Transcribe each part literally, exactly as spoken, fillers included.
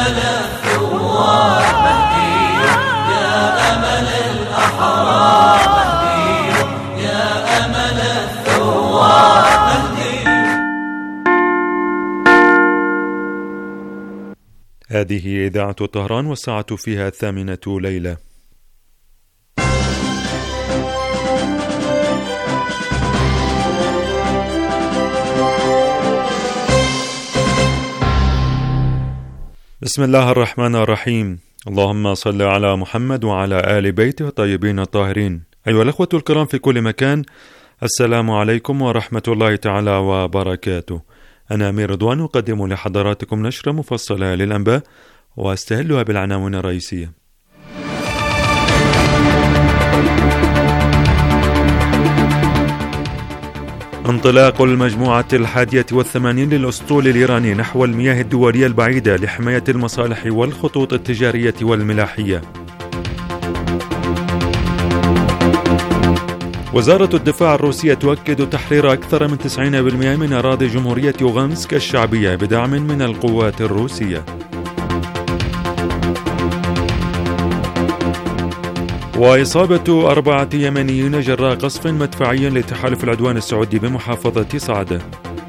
أمل الثوار مهدي يا أمل الأحرار مهدي يا أمل الثوار مهدي. هذه إذاعة طهران والساعة فيها الثامنة ليلة. بسم الله الرحمن الرحيم. اللهم صل على محمد وعلى آل بيته الطيبين الطاهرين. أيها الأخوة الكرام في كل مكان، السلام عليكم ورحمة الله تعالى وبركاته. أنا أمير رضوان أقدم لحضراتكم نشرة مفصلة للأنباء وأستهلها بالعناوين الرئيسية. انطلاق المجموعة الحادية والثمانين للأسطول الإيراني نحو المياه الدولية البعيدة لحماية المصالح والخطوط التجارية والملاحية. وزارة الدفاع الروسية تؤكد تحرير أكثر من تسعين بالمئة من أراضي جمهورية لوغانسك الشعبية بدعم من القوات الروسية. وإصابة أربعة يمنيين جراء قصف مدفعي لتحالف العدوان السعودي بمحافظة صعدة.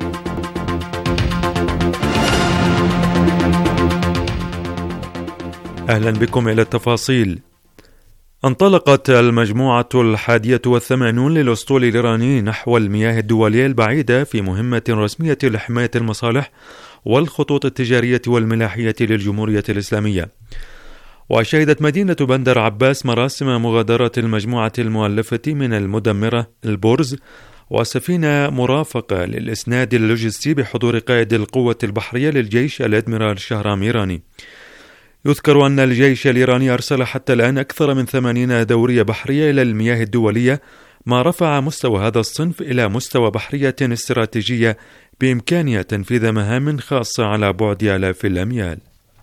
أهلا بكم إلى التفاصيل. انطلقت المجموعة الحادية والثمانون للأسطول الإيراني نحو المياه الدولية البعيدة في مهمة رسمية لحماية المصالح والخطوط التجارية والملاحية للجمهورية الإسلامية. وشهدت مدينة بندر عباس مراسم مغادرة المجموعة المؤلفة من المدمرة البورز وسفينة مرافقة للإسناد اللوجستي بحضور قائد القوة البحرية للجيش الأدميرال شهرام إيراني. يذكر أن الجيش الإيراني أرسل حتى الآن أكثر من ثمانين دورية بحرية إلى المياه الدولية، ما رفع مستوى هذا الصنف إلى مستوى بحرية استراتيجية بإمكانها تنفيذ مهام خاصة على بعد آلاف الأميال.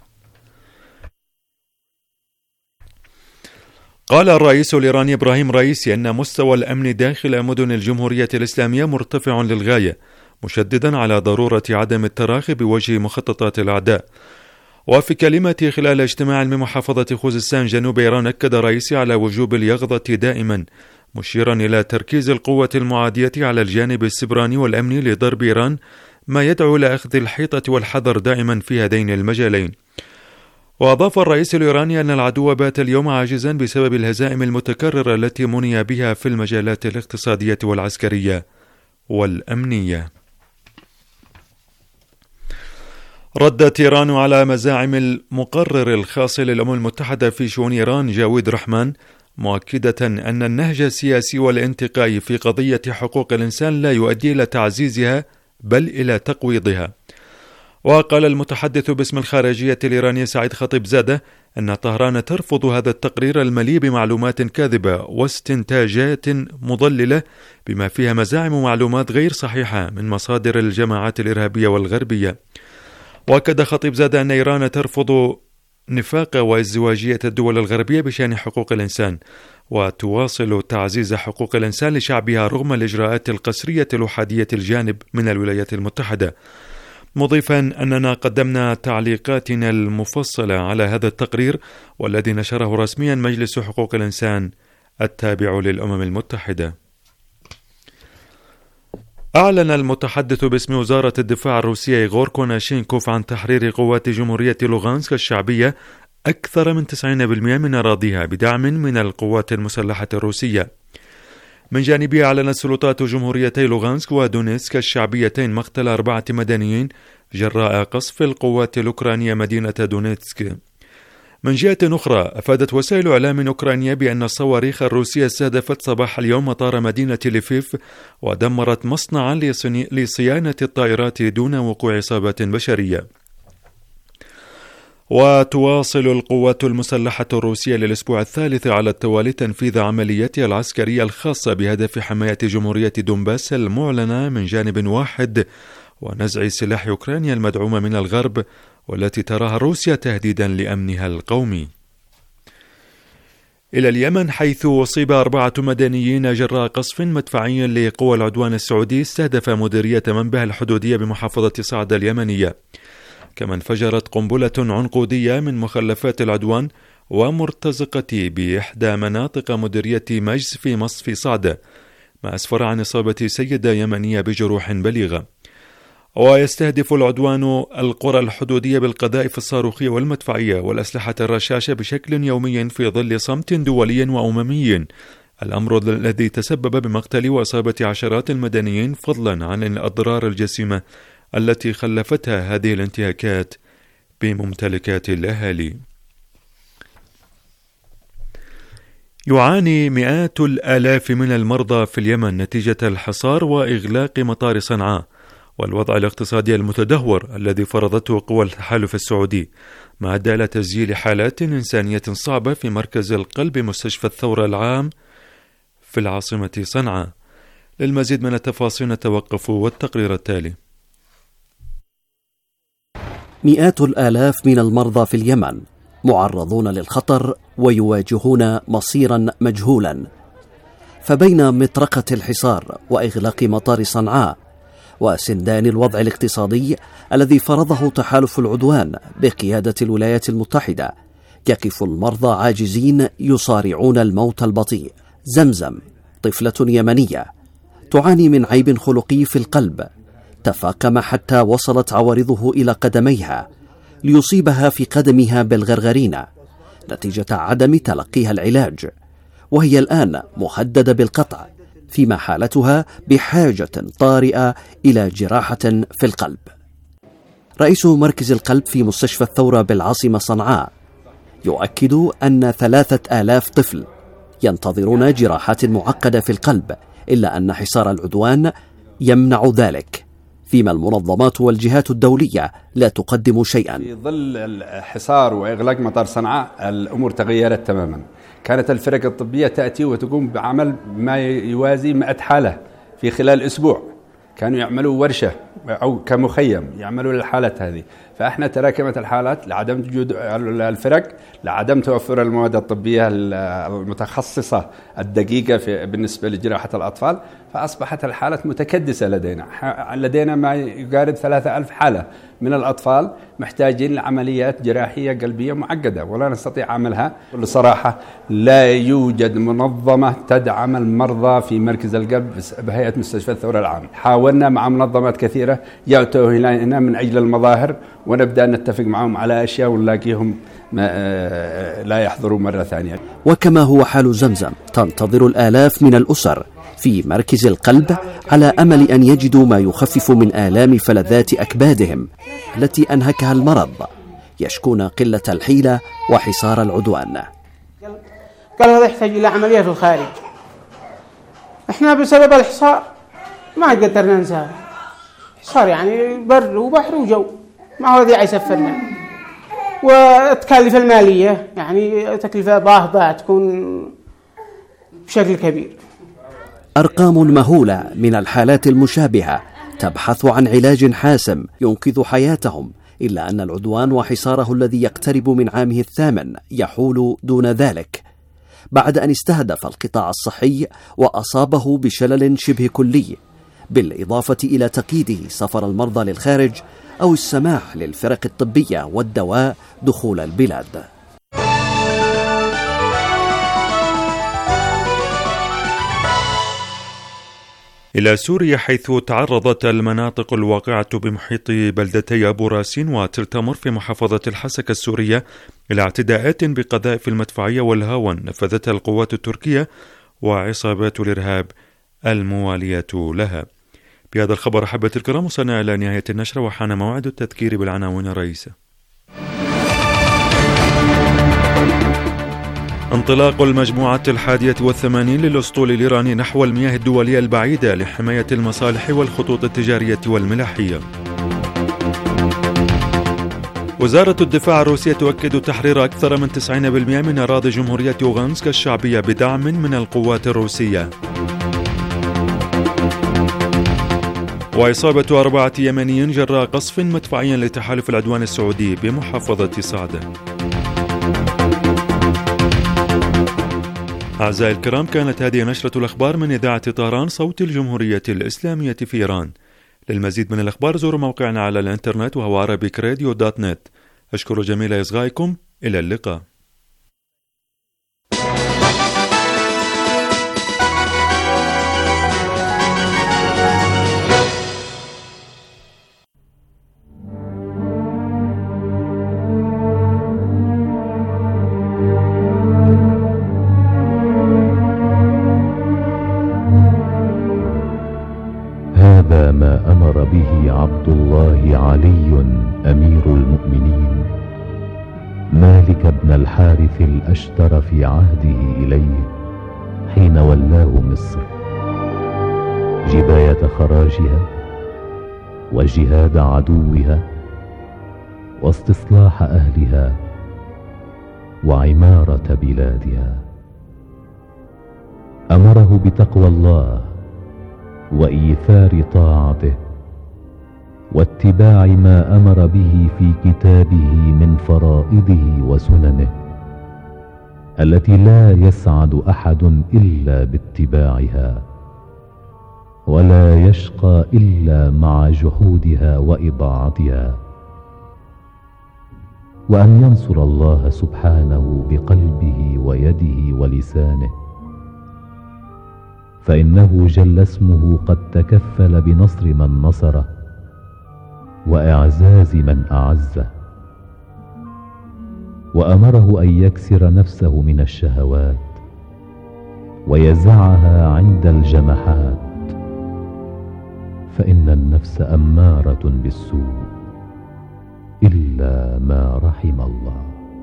قال الرئيس الإيراني إبراهيم رئيسي أن مستوى الأمن داخل مدن الجمهورية الإسلامية مرتفع للغاية، مشددا على ضرورة عدم التراخي بوجه مخططات الأعداء. وفي كلمة خلال اجتماع بمحافظة خوزستان جنوب إيران، أكد رئيسي على وجوب اليقظة دائما، مشيرا إلى تركيز القوة المعادية على الجانب السبراني والأمني لضرب إيران، ما يدعو إلى أخذ الحيطة والحذر دائما في هذين المجالين. وأضاف الرئيس الإيراني أن العدو بات اليوم عاجزا بسبب الهزائم المتكررة التي مني بها في المجالات الاقتصادية والعسكرية والأمنية. ردت إيران على مزاعم المقرر الخاص للأمم المتحدة في شؤون إيران جاويد رحمان، مؤكدة أن النهج السياسي والانتقائي في قضية حقوق الإنسان لا يؤدي إلى تعزيزها بل إلى تقويضها. وقال المتحدث باسم الخارجية الإيرانية سعيد خطيبزادة أن طهران ترفض هذا التقرير المليء بمعلومات كاذبة واستنتاجات مضللة بما فيها مزاعم ومعلومات غير صحيحة من مصادر الجماعات الإرهابية والغربية. وأكد خطيبزادة أن إيران ترفض نفاق وازدواجية الدول الغربية بشأن حقوق الإنسان، وتواصل تعزيز حقوق الإنسان لشعبها رغم الإجراءات القسرية الأحادية الجانب من الولايات المتحدة، مضيفا أننا قدمنا تعليقاتنا المفصلة على هذا التقرير والذي نشره رسميا مجلس حقوق الإنسان التابع للأمم المتحدة. أعلن المتحدث باسم وزارة الدفاع الروسية إيغور كوناشينكوف عن تحرير قوات جمهورية لوغانسك الشعبية أكثر من تسعين بالمئة من أراضيها بدعم من القوات المسلحة الروسية. من جانبها أعلنت سلطات جمهوريتي لوغانسك ودونيتسك الشعبيتين مقتل أربعة مدنيين جراء قصف القوات الأوكرانية مدينة دونيتسك. من جهة أخرى، أفادت وسائل إعلام أوكرانية بأن الصواريخ الروسية استهدفت صباح اليوم مطار مدينة ليفيف ودمرت مصنعا لصيانة الطائرات دون وقوع إصابات بشرية. وتواصل القوات المسلحة الروسية للأسبوع الثالث على التوالي تنفيذ عملياتها العسكرية الخاصة بهدف حماية جمهورية دونباس المعلنة من جانب واحد ونزع سلاح أوكرانيا المدعومة من الغرب والتي تراها روسيا تهديدا لأمنها القومي. إلى اليمن، حيث أصيب أربعة مدنيين جراء قصف مدفعي لقوى العدوان السعودي استهدف مديرية منبه الحدودية بمحافظة صعدة اليمنية. كما انفجرت قنبلة عنقودية من مخلفات العدوان ومرتزقة بإحدى مناطق مديرية مجز في مصف صعدة، ما أسفر عن إصابة سيدة يمنية بجروح بليغة. ويستهدف العدوان القرى الحدودية بالقذائف الصاروخية والمدفعية والأسلحة الرشاشة بشكل يومي في ظل صمت دولي وأممي، الأمر الذي تسبب بمقتل وإصابة عشرات المدنيين، فضلا عن الأضرار الجسيمة التي خلفتها هذه الانتهاكات بممتلكات الأهالي. يعاني مئات الآلاف من المرضى في اليمن نتيجة الحصار وإغلاق مطار صنعاء والوضع الاقتصادي المتدهور الذي فرضته قوى التحالف السعودي، ما أدى إلى تسجيل حالات إنسانية صعبة في مركز القلب مستشفى الثورة العام في العاصمة صنعاء. للمزيد من التفاصيل نتوقف والتقرير التالي. مئات الآلاف من المرضى في اليمن معرضون للخطر ويواجهون مصيرا مجهولا، فبين مطرقة الحصار وإغلاق مطار صنعاء وسندان الوضع الاقتصادي الذي فرضه تحالف العدوان بقيادة الولايات المتحدة، يقف المرضى عاجزين يصارعون الموت البطيء. زمزم طفلة يمنية تعاني من عيب خلقي في القلب تفاقم حتى وصلت عوارضه إلى قدميها ليصيبها في قدمها بالغرغرينة نتيجة عدم تلقيها العلاج، وهي الآن مهددة بالقطع، فيما حالتها بحاجة طارئة إلى جراحة في القلب. رئيس مركز القلب في مستشفى الثورة بالعاصمة صنعاء يؤكد أن ثلاثة آلاف طفل ينتظرون جراحات معقدة في القلب، إلا أن حصار العدوان يمنع ذلك، فيما المنظمات والجهات الدولية لا تقدم شيئا. في ظل الحصار وإغلاق مطار صنعاء الأمور تغيرت تماما. كانت الفرق الطبية تأتي وتقوم بعمل ما يوازي مئة حالة في خلال أسبوع، كانوا يعملوا ورشة أو كمخيم يعملوا للحالات هذه، فإحنا تراكمت الحالات لعدم وجود الفرق، لعدم توفر المواد الطبية المتخصصة الدقيقة في بالنسبة لجراحة الأطفال، فأصبحت الحالات متكدسة لدينا. لدينا ما يقارب ثلاثة ألف حالة من الأطفال محتاجين لعمليات جراحية قلبية معقدة ولا نستطيع عملها. بصراحة لا يوجد منظمة تدعم المرضى في مركز القلب بهيئة مستشفى الثورة العام. حاولنا مع منظمات كثيرة يأتوا هنا من أجل المظاهر ونبدأ نتفق معهم على أشياء ونلاقيهم لا يحضروا مرة ثانية. وكما هو حال زمزم، تنتظر الآلاف من الأسر في مركز القلب على أمل أن يجدوا ما يخفف من آلام فلذات أكبادهم التي أنهكها المرض، يشكون قلة الحيلة وحصار العدوان. قال هذا يحتاج إلى عملية في الخارج، إحنا بسبب الحصار ما قدرنا نسافر. حصار يعني بر وبحر وجو، ما هو ذي يسفرنا، والتكاليف المالية يعني تكلفة باهظة تكون بشكل كبير. أرقام مهولة من الحالات المشابهة تبحث عن علاج حاسم ينقذ حياتهم، إلا أن العدوان وحصاره الذي يقترب من عامه الثامن يحول دون ذلك، بعد أن استهدف القطاع الصحي وأصابه بشلل شبه كلي، بالإضافة إلى تقييده سفر المرضى للخارج أو السماح للفرق الطبية والدواء دخول البلاد. إلى سوريا، حيث تعرضت المناطق الواقعة بمحيط بلدتي أبو راسين وترتمر في محافظة الحسكة السورية إلى اعتداءات بقذائف المدفعية والهاون نفذتها القوات التركية وعصابات الإرهاب الموالية لها. بهذا الخبر أحبتي الكرام وصلنا إلى نهاية النشرة، وحان موعد التذكير بالعناوين الرئيسة. انطلاق المجموعة الحادية والثمانين للأسطول الإيراني نحو المياه الدولية البعيدة لحماية المصالح والخطوط التجارية والملاحية. وزارة الدفاع الروسية تؤكد تحرير أكثر من تسعين بالمئة من أراضي جمهورية أوغانسك الشعبية بدعم من القوات الروسية. وإصابة أربعة يمنيين جراء قصف مدفعي لتحالف العدوان السعودي بمحافظة صعدة. أعزائي الكرام، كانت هذه نشرة الأخبار من إذاعة طهران صوت الجمهورية الإسلامية في إيران. للمزيد من الأخبار زوروا موقعنا على الإنترنت وهو عربيك راديو دوت نت. أشكر جميل إصغائكم، إلى اللقاء. هذا ما أمر به عبد الله علي أمير المؤمنين مالك بن الحارث الأشتر في عهده إليه حين ولاه مصر، جباية خراجها وجهاد عدوها واستصلاح أهلها وعمارة بلادها. أمره بتقوى الله وإيثار طاعته واتباع ما أمر به في كتابه من فرائضه وسننه التي لا يسعد أحد إلا باتباعها ولا يشقى إلا مع جحودها وإضاعتها، وأن ينصر الله سبحانه بقلبه ويده ولسانه، فإنه جل اسمه قد تكفل بنصر من نصره وإعزاز من أعزه. وأمره أن يكسر نفسه من الشهوات ويزعها عند الجمحات، فإن النفس أمارة بالسوء إلا ما رحم الله.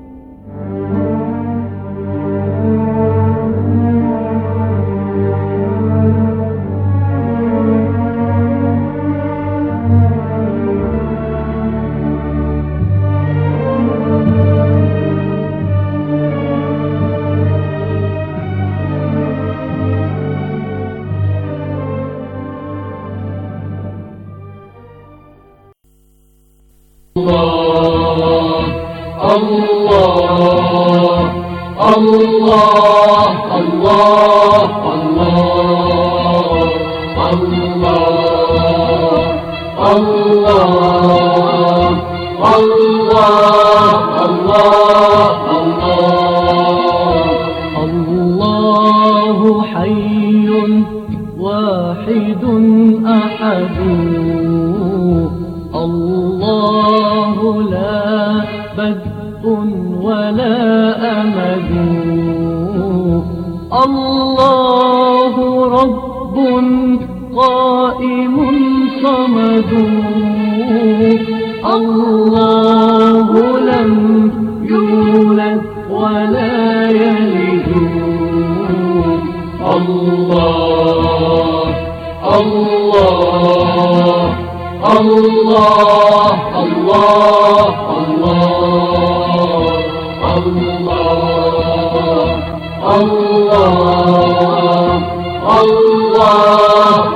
الله حي واحد أحد، الله لا بدء ولا أمد، الله رب قائم صمد، الله لم يولد ولا يلد، الله الله الله الله الله الله الله الله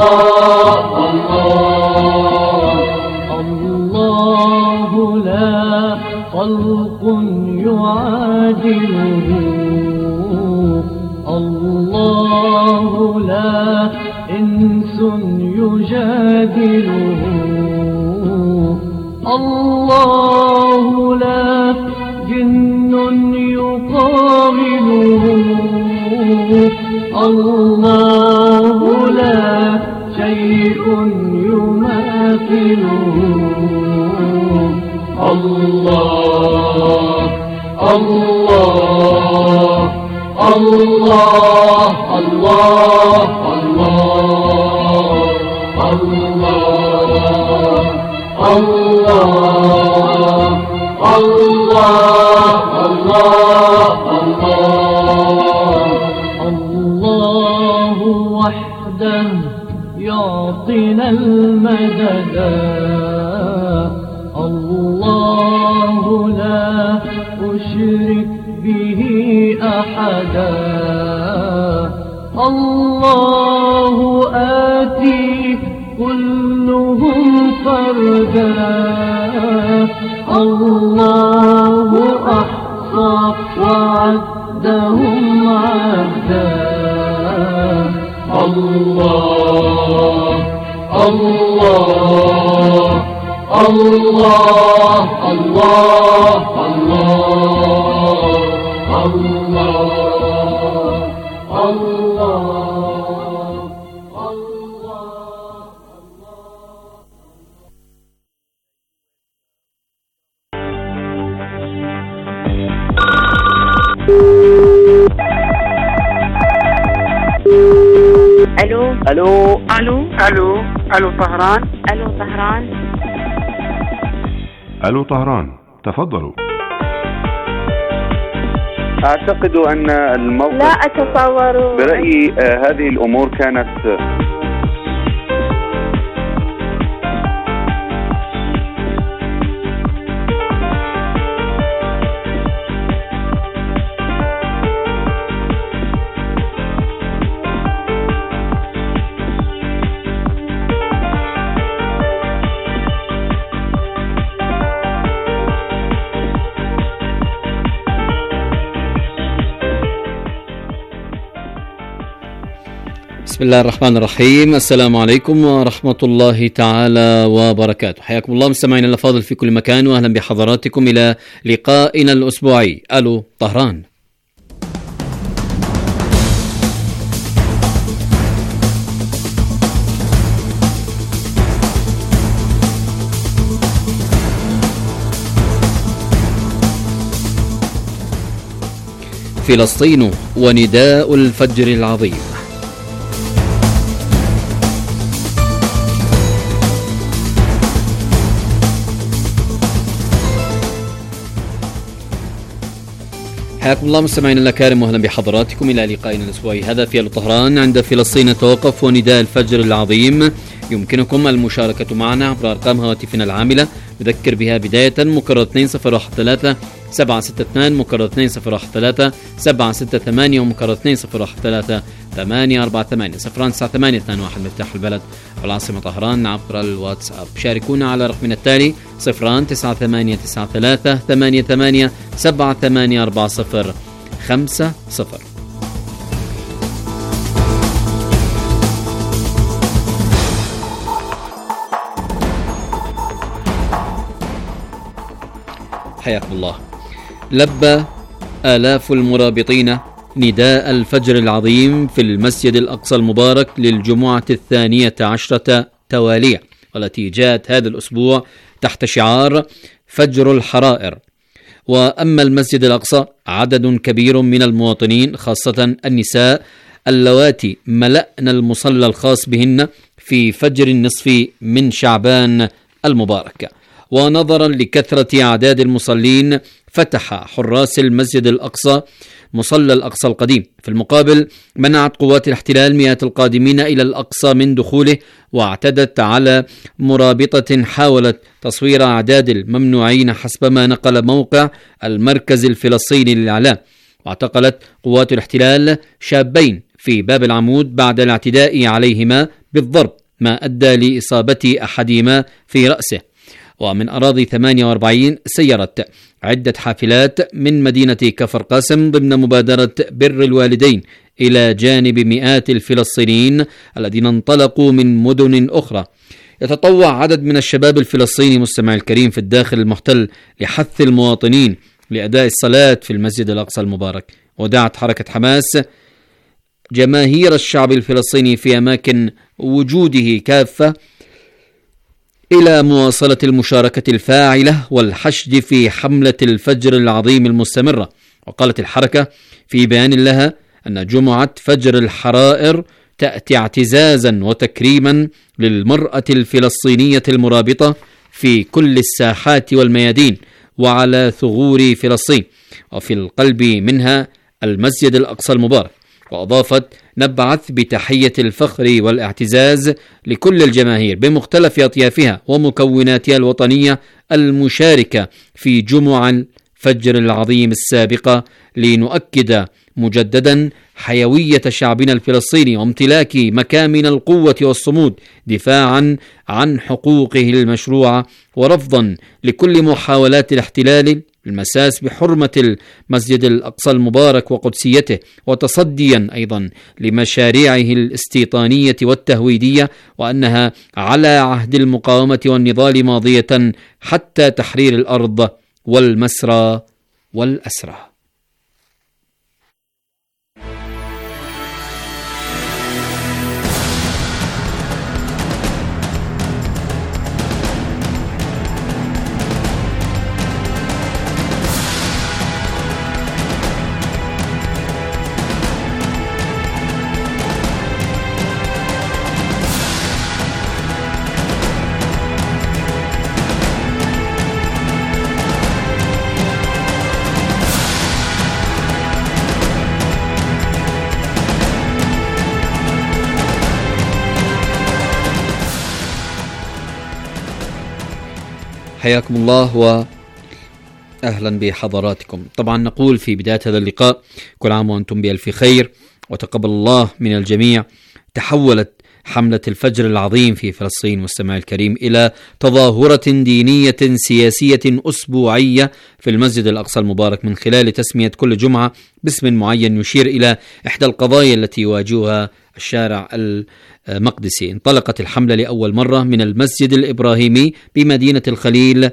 الله لا خلق يعادله، الله لا إنس يجادله، الله لا جن يقابله، الله لا شيء يماثله، الله الله الله الله الله الله الله الله الله الله وحده يعطينا المدد، الله لا أشرك به أحدا، الله آتي كلهم فردا، الله أحصى وعدهم عدا، الله الله الله الله الله الله الله. الو الو الو الو الو طهران الو طهران الو طهران تفضلوا. اعتقد ان الموقف لا اتصور. برأيي آه هذه الامور كانت بسم الله الرحمن الرحيم. السلام عليكم ورحمة الله تعالى وبركاته. حياكم الله مستمعينا الأفاضل في كل مكان، وأهلا بحضراتكم إلى لقائنا الأسبوعي ألو طهران. فلسطين ونداء الفجر العظيم. حياكم الله مستمعينا الأكارم واهلا بحضراتكم الى لقائنا الاسبوعي هذا في طهران. عند فلسطين توقف ونداء الفجر العظيم. يمكنكم المشاركة معنا عبر ارقام هواتفنا العاملة، نذكر بها بداية مكرر اثنين صفر واحد ثلاثة سبعة ستة اثنين، مكرر اثنين صفر واحد ثلاثة سبعة ستة ثمانية، ومكرر اثنين صفر واحد ثلاثة ثمانية أربعة ثمانية صفر تسعة ثمانية اثنين واحد مفتاح البلد والعاصمة طهران عبر الواتساب. شاركونا على رقمنا التالي صفر تسعة ثمانية تسعة ثلاثة ثمانية ثمانية سبعة ثمانية أربعة صفر خمسة صفر. حياكم الله. لبى آلاف المرابطين نداء الفجر العظيم في المسجد الأقصى المبارك للجمعة الثانية عشرة توالية، والتي جاءت هذا الأسبوع تحت شعار فجر الحرائر. وأما المسجد الأقصى عدد كبير من المواطنين خاصة النساء اللواتي ملأن المصلى الخاص بهن في فجر النصف من شعبان المبارك. ونظرا لكثرة أعداد المصلين فتح حراس المسجد الأقصى مصلى الأقصى القديم. في المقابل منعت قوات الاحتلال مئات القادمين إلى الأقصى من دخوله، واعتدت على مرابطة حاولت تصوير أعداد الممنوعين حسب ما نقل موقع المركز الفلسطيني للإعلام. واعتقلت قوات الاحتلال شابين في باب العمود بعد الاعتداء عليهما بالضرب، ما أدى لإصابة أحدهما في رأسه. ومن أراضي ثمانية وأربعين سيرت عدة حافلات من مدينة كفر قاسم ضمن مبادرة بر الوالدين إلى جانب مئات الفلسطينيين الذين انطلقوا من مدن أخرى. يتطوع عدد من الشباب الفلسطيني مستمع الكريم في الداخل المحتل لحث المواطنين لأداء الصلاة في المسجد الأقصى المبارك. ودعت حركة حماس جماهير الشعب الفلسطيني في أماكن وجوده كافة إلى مواصلة المشاركة الفاعلة والحشد في حملة الفجر العظيم المستمرة. وقالت الحركة في بيان لها أن جمعة فجر الحرائر تأتي اعتزازا وتكريما للمرأة الفلسطينية المرابطة في كل الساحات والميادين وعلى ثغور فلسطين، وفي القلب منها المسجد الأقصى المبارك. وأضافت: نبعث بتحية الفخر والاعتزاز لكل الجماهير بمختلف أطيافها ومكوناتها الوطنية المشاركة في جمع الفجر العظيم السابقة، لنؤكد مجددا حيوية شعبنا الفلسطيني وامتلاك مكامن القوة والصمود دفاعا عن حقوقه المشروعة، ورفضا لكل محاولات الاحتلال المساس بحرمة المسجد الأقصى المبارك وقدسيته، وتصديا أيضا لمشاريعه الاستيطانية والتهويدية، وأنها على عهد المقاومة والنضال ماضية حتى تحرير الأرض والمسرى والأسرى. حياكم الله وأهلا بحضراتكم. طبعا نقول في بداية هذا اللقاء كل عام وأنتم بألف خير، وتقبل الله من الجميع. تحولت حملة الفجر العظيم في فلسطين والسماع الكريم إلى تظاهرة دينية سياسية أسبوعية في المسجد الأقصى المبارك، من خلال تسمية كل جمعة باسم معين يشير إلى إحدى القضايا التي يواجهها الشارع المقدسي. انطلقت الحملة لأول مرة من المسجد الإبراهيمي بمدينة الخليل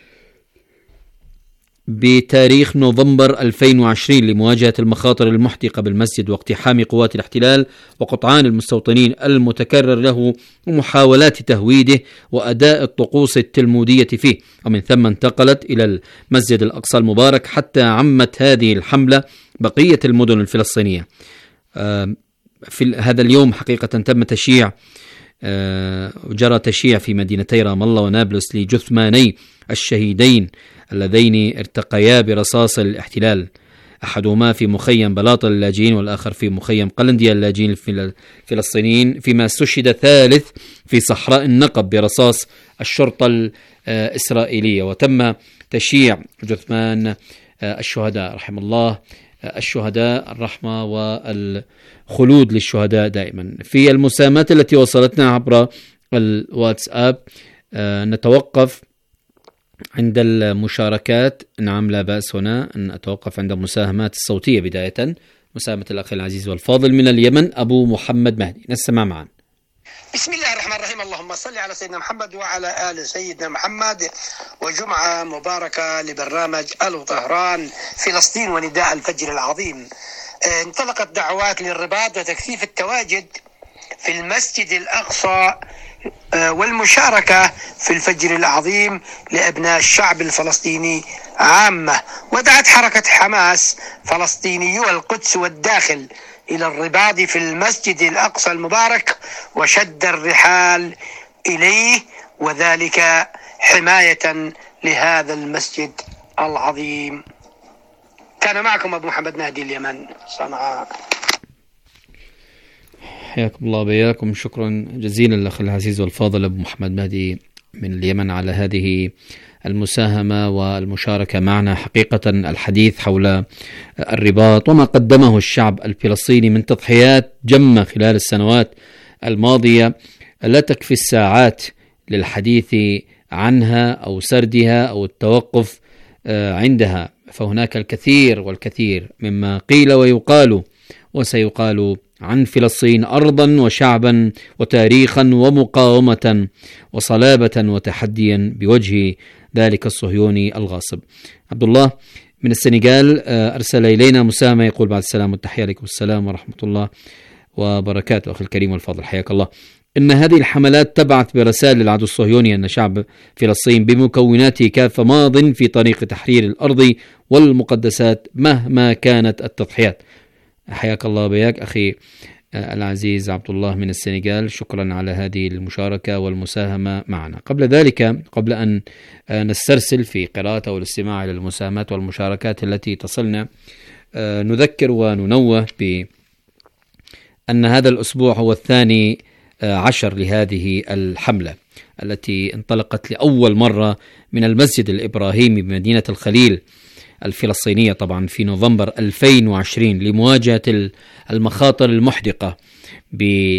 بتاريخ نوفمبر ألفين وعشرين لمواجهة المخاطر المحدقة بالمسجد واقتحام قوات الاحتلال وقطعان المستوطنين المتكرر له ومحاولات تهويده وأداء الطقوس التلمودية فيه. ومن ثم انتقلت إلى المسجد الأقصى المبارك حتى عمت هذه الحملة بقية المدن الفلسطينية. في هذا اليوم حقيقة تم تشييع وجرى تشييع في مدينتي رام الله ونابلس لجثماني الشهيدين اللذين ارتقيا برصاص الاحتلال، أحدهما في مخيم بلاط اللاجئين والآخر في مخيم قلنديا اللاجئين الفلسطينيين، فيما استشهد ثالث في صحراء النقب برصاص الشرطة الإسرائيلية. وتم تشييع جثمان الشهداء رحم الله الشهداء، الرحمة والخلود للشهداء دائما. في المساهمات التي وصلتنا عبر الواتساب نتوقف عند المشاركات. نعم لا بأس هنا أن أتوقف عند المساهمات الصوتية. بداية مساهمة الأخ العزيز والفاضل من اليمن أبو محمد مهدي، نستمع معا. بسم الله الرحمن الرحيم. اللهم صل على سيدنا محمد وعلى آل سيدنا محمد، وجمعة مباركة لبرنامج ألو طهران فلسطين ونداء الفجر العظيم. انطلقت دعوات للرباط وتكثيف التواجد في المسجد الأقصى والمشاركة في الفجر العظيم لأبناء الشعب الفلسطيني عامة. ودعت حركة حماس فلسطينيو القدس والداخل إلى الرباط في المسجد الأقصى المبارك وشد الرحال إليه، وذلك حماية لهذا المسجد العظيم. كان معكم أبو محمد مهدي، اليمن، صنعاء. حياكم الله بياكم. شكرا جزيلا للأخ العزيز والفاضل أبو محمد مهدي من اليمن على هذه المساهمة والمشاركة معنا. حقيقة الحديث حول الرباط وما قدمه الشعب الفلسطيني من تضحيات جمة خلال السنوات الماضية لا تكفي الساعات للحديث عنها أو سردها أو التوقف عندها، فهناك الكثير والكثير مما قيل ويقال وسيقال عن فلسطين أرضا وشعبا وتاريخا ومقاومة وصلابة وتحديا بوجه ذلك الصهيوني الغاصب. عبد الله من السنغال أرسل إلينا مساهمة يقول: بعد السلام والتحية عليكم السلام ورحمة الله وبركاته. أخي الكريم والفاضل حياك الله. إن هذه الحملات تبعث برسائل للعدو الصهيوني أن شعب فلسطين بمكوناته كافة ماض في طريق تحرير الأرض والمقدسات مهما كانت التضحيات. حياك الله بياك أخي العزيز عبد الله من السنغال، شكرا على هذه المشاركة والمساهمة معنا. قبل ذلك، قبل أن نسترسل في قراءة والاستماع إلى المساهمات والمشاركات التي تصلنا، نذكر وننوه بأن هذا الأسبوع هو الثاني عشر لهذه الحملة التي انطلقت لأول مرة من المسجد الإبراهيمي بمدينة الخليل الفلسطينية طبعا في نوفمبر ألفين وعشرين لمواجهة المخاطر المحدقة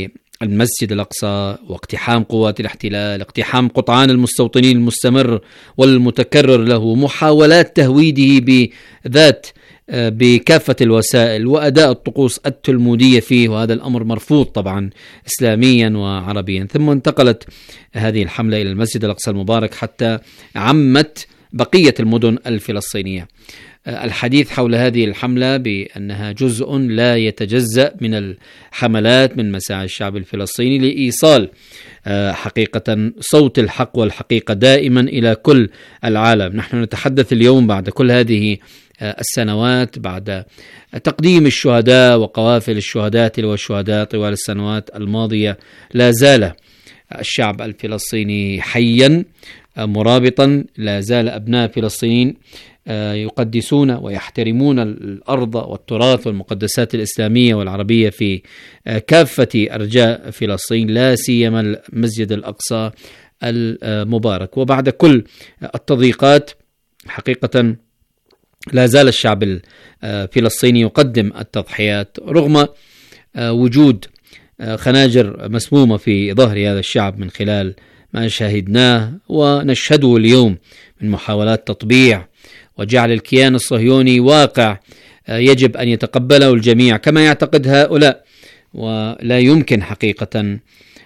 المسجد الأقصى واقتحام قوات الاحتلال، اقتحام قطعان المستوطنين المستمر والمتكرر له، محاولات تهويده بذات بكافة الوسائل وأداء الطقوس التلمودية فيه، وهذا الأمر مرفوض طبعا إسلاميا وعربيا. ثم انتقلت هذه الحملة إلى المسجد الأقصى المبارك حتى عمت بقية المدن الفلسطينية. الحديث حول هذه الحملة بأنها جزء لا يتجزأ من الحملات من مساعي الشعب الفلسطيني لإيصال حقيقة صوت الحق والحقيقة دائما إلى كل العالم. نحن نتحدث اليوم بعد كل هذه السنوات، بعد تقديم الشهداء وقوافل الشهداء تلو الشهداء طوال السنوات الماضية، لا زال الشعب الفلسطيني حيا مرابطا، لا زال أبناء فلسطين يقدسون ويحترمون الأرض والتراث والمقدسات الإسلامية والعربية في كافة أرجاء فلسطين، لا سيما المسجد الأقصى المبارك. وبعد كل التضييقات حقيقة لا زال الشعب الفلسطيني يقدم التضحيات رغم وجود خناجر مسمومة في ظهر هذا الشعب من خلال ما شاهدناه ونشهده اليوم من محاولات تطبيع وجعل الكيان الصهيوني واقع يجب أن يتقبله الجميع كما يعتقد هؤلاء. ولا يمكن حقيقة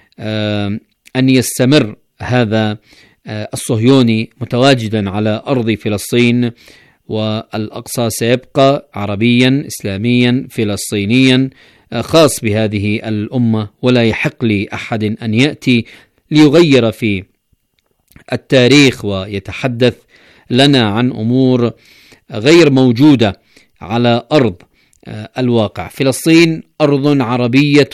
أن يستمر هذا الصهيوني متواجدا على أرض فلسطين، والأقصى سيبقى عربيا إسلاميا فلسطينيا خاص بهذه الأمة، ولا يحق لأحد أن يأتي ليغير في التاريخ ويتحدث لنا عن أمور غير موجودة على أرض الواقع. فلسطين أرض عربية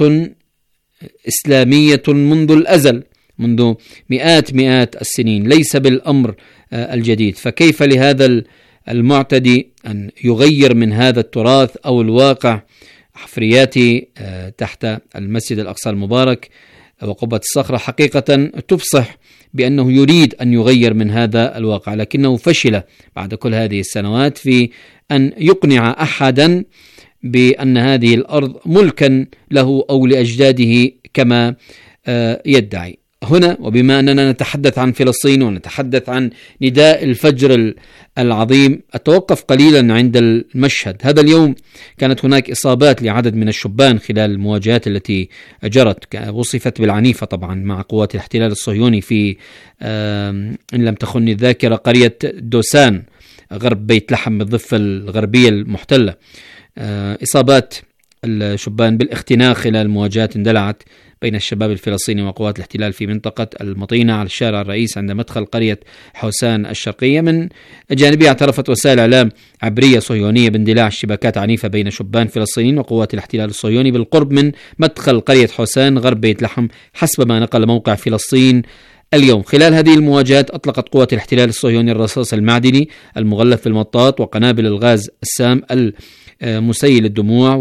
إسلامية منذ الأزل، منذ مئات مئات السنين، ليس بالأمر الجديد. فكيف لهذا المعتدي أن يغير من هذا التراث أو الواقع؟ حفرياتي تحت المسجد الأقصى المبارك وقبة الصخرة حقيقة تفصح بأنه يريد أن يغير من هذا الواقع، لكنه فشل بعد كل هذه السنوات في أن يقنع أحدا بأن هذه الأرض ملكا له أو لأجداده كما يدعي. هنا وبما أننا نتحدث عن فلسطين ونتحدث عن نداء الفجر العظيم، أتوقف قليلا عند المشهد. هذا اليوم كانت هناك إصابات لعدد من الشبان خلال المواجهات التي جرت، وصفت بالعنيفة طبعا مع قوات الاحتلال الصهيوني في إن لم تخني الذاكرة قرية دوسان غرب بيت لحم بالضفة الغربية المحتلة. إصابات الشبان بالاختناق خلال المواجهات اندلعت بين الشباب الفلسطيني وقوات الاحتلال في منطقة المطينة على الشارع الرئيس عند مدخل قرية حوسان الشرقية. من جانبها اعترفت وسائل إعلام عبرية صهيونية باندلاع اشتباكات عنيفة بين شبان فلسطينيين وقوات الاحتلال الصهيوني بالقرب من مدخل قرية حوسان غرب بيت لحم حسب ما نقل موقع فلسطين اليوم. خلال هذه المواجهات أطلقت قوات الاحتلال الصهيوني الرصاص المعدني المغلف في المطاط وقنابل الغاز السام مسيل الدموع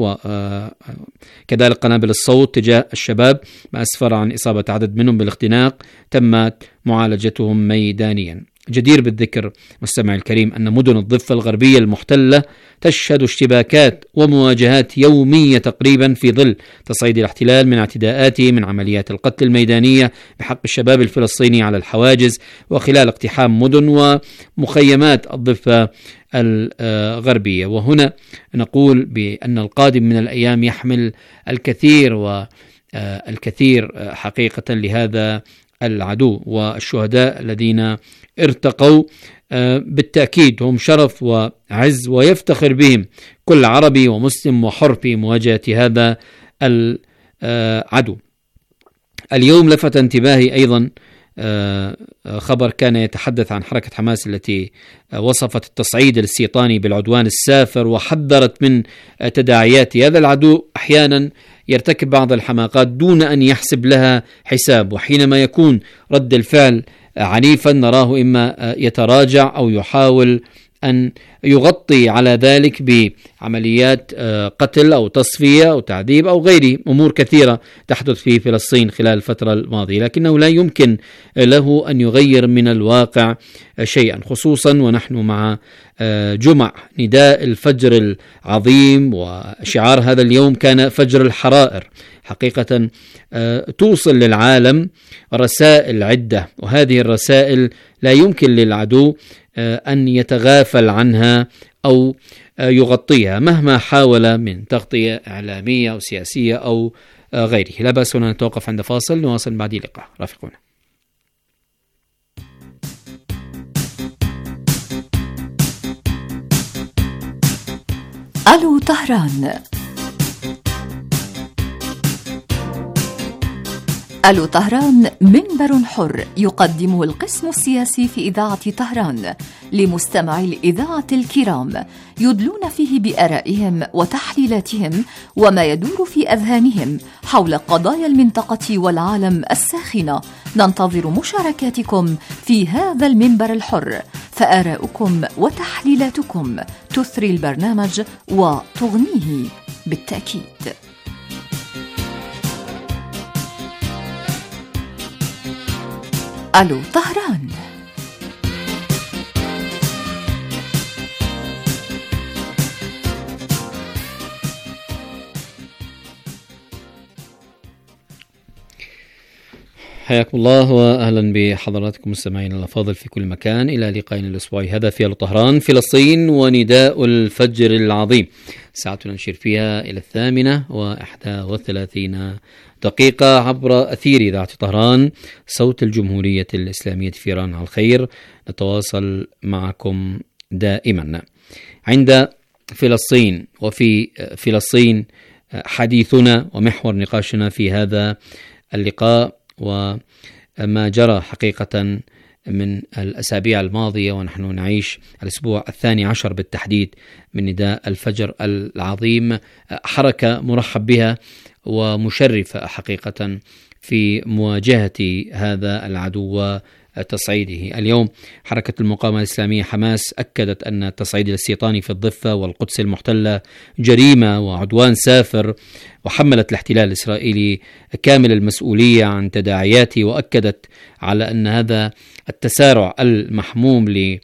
وكذلك قنابل الصوت تجاه الشباب، ما أسفر عن إصابة عدد منهم بالاختناق تمت معالجتهم ميدانيا. جدير بالذكر مستمع الكريم أن مدن الضفة الغربية المحتلة تشهد اشتباكات ومواجهات يومية تقريبا في ظل تصعيد الاحتلال من اعتداءاته من عمليات القتل الميدانية بحق الشباب الفلسطيني على الحواجز وخلال اقتحام مدن ومخيمات الضفة الغربية. وهنا نقول بأن القادم من الأيام يحمل الكثير والكثير حقيقة لهذا العدو، والشهداء الذين ارتقوا بالتأكيد هم شرف وعز ويفتخر بهم كل عربي ومسلم وحر في مواجهة هذا العدو. اليوم لفت انتباهي أيضا خبر كان يتحدث عن حركة حماس التي وصفت التصعيد الاستيطاني بالعدوان السافر وحذرت من تداعيات هذا العدو. أحيانا يرتكب بعض الحماقات دون أن يحسب لها حساب، وحينما يكون رد الفعل عنيفا نراه إما يتراجع أو يحاول أن يغطي على ذلك بعمليات قتل أو تصفية أو تعذيب أو غيره، أمور كثيرة تحدث في فلسطين خلال الفترة الماضية، لكنه لا يمكن له أن يغير من الواقع شيئا، خصوصا ونحن مع جمع نداء الفجر العظيم، وشعار هذا اليوم كان فجر الحرائر. حقيقة توصل للعالم رسائل عدة، وهذه الرسائل لا يمكن للعدو أن يتغافل عنها أو يغطيها مهما حاول من تغطية إعلامية أو سياسية أو غيره. لا بأس هنا نتوقف عند فاصل، نواصل بعد اللقاء، رافقونا. ألو طهران. ألو طهران منبر حر يقدمه القسم السياسي في إذاعة طهران لمستمعي الإذاعة الكرام، يدلون فيه بآرائهم وتحليلاتهم وما يدور في أذهانهم حول قضايا المنطقة والعالم الساخنة. ننتظر مشاركاتكم في هذا المنبر الحر، فآراؤكم وتحليلاتكم تثري البرنامج وتغنيه بالتأكيد. ألو طهران. حياكم الله وأهلا بحضراتكم مستمعينا الأفاضل في كل مكان، إلى لقائنا الأسبوعي هذا في ألو طهران. فلسطين ونداء الفجر العظيم، ساعتنا نشير فيها إلى الثامنة وإحدى وثلاثين دقيقة عبر أثير إذاعة طهران صوت الجمهورية الإسلامية في إيران. على الخير نتواصل معكم دائما. عند فلسطين وفي فلسطين حديثنا ومحور نقاشنا في هذا اللقاء وما جرى حقيقة من الأسابيع الماضية، ونحن نعيش الأسبوع الثاني عشر بالتحديد من نداء الفجر العظيم، حركة مرحب بها ومشرفة حقيقة في مواجهة هذا العدو تصعيده. اليوم حركة المقاومة الإسلامية حماس أكدت أن التصعيد الاستيطاني في الضفة والقدس المحتلة جريمة وعدوان سافر، وحملت الاحتلال الإسرائيلي كامل المسؤولية عن تداعياته، وأكدت على أن هذا التسارع المحموم ل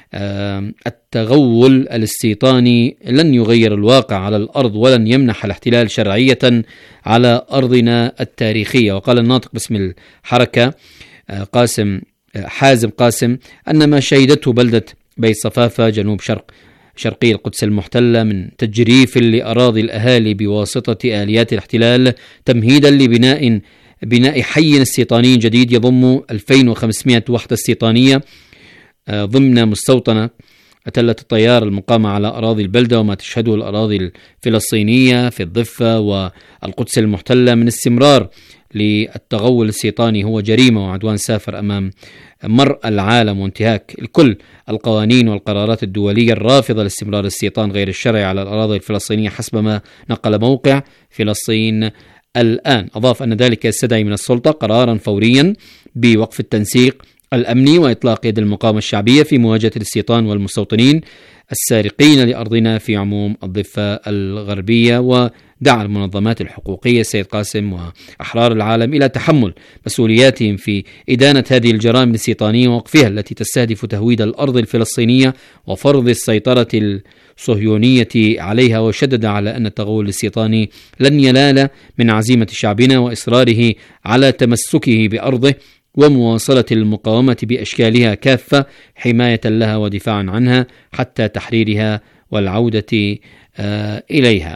التغول الاستيطاني لن يغير الواقع على الأرض ولن يمنح الاحتلال شرعية على أرضنا التاريخية. وقال الناطق باسم الحركة قاسم حازم قاسم أن ما شهدته بلدة بيت صفافة جنوب شرق شرقي القدس المحتلة من تجريف لأراضي الأهالي بواسطة آليات الاحتلال تمهيدا لبناء بناء حي استيطاني جديد يضم ألفين وخمسمائة وحدة استيطانية ضمن مستوطنة تلة الطيار المقامة على أراضي البلدة، وما تشهده الأراضي الفلسطينية في الضفة والقدس المحتلة من استمرار للتغول الاستيطاني هو جريمة وعدوان سافر أمام مرء العالم، وانتهاك كل القوانين والقرارات الدولية الرافضة لاستمرار الاستيطان غير الشرعي على الأراضي الفلسطينية حسب ما نقل موقع فلسطين الآن. أضاف أن ذلك يستدعي من السلطة قرارا فوريا بوقف التنسيق الأمني وإطلاق يد المقاومة الشعبية في مواجهة الاستيطان والمستوطنين السارقين لأرضنا في عموم الضفة الغربية. ودعا المنظمات الحقوقية سيد قاسم وأحرار العالم إلى تحمل مسؤولياتهم في إدانة هذه الجرائم الاستيطانية ووقفها التي تستهدف تهويد الأرض الفلسطينية وفرض السيطرة الصهيونية عليها. وشدد على أن التغول الاستيطاني لن ينال من عزيمة شعبنا وإصراره على تمسكه بأرضه ومواصلة المقاومة بأشكالها كافة حماية لها ودفاعا عنها حتى تحريرها والعودة آه إليها.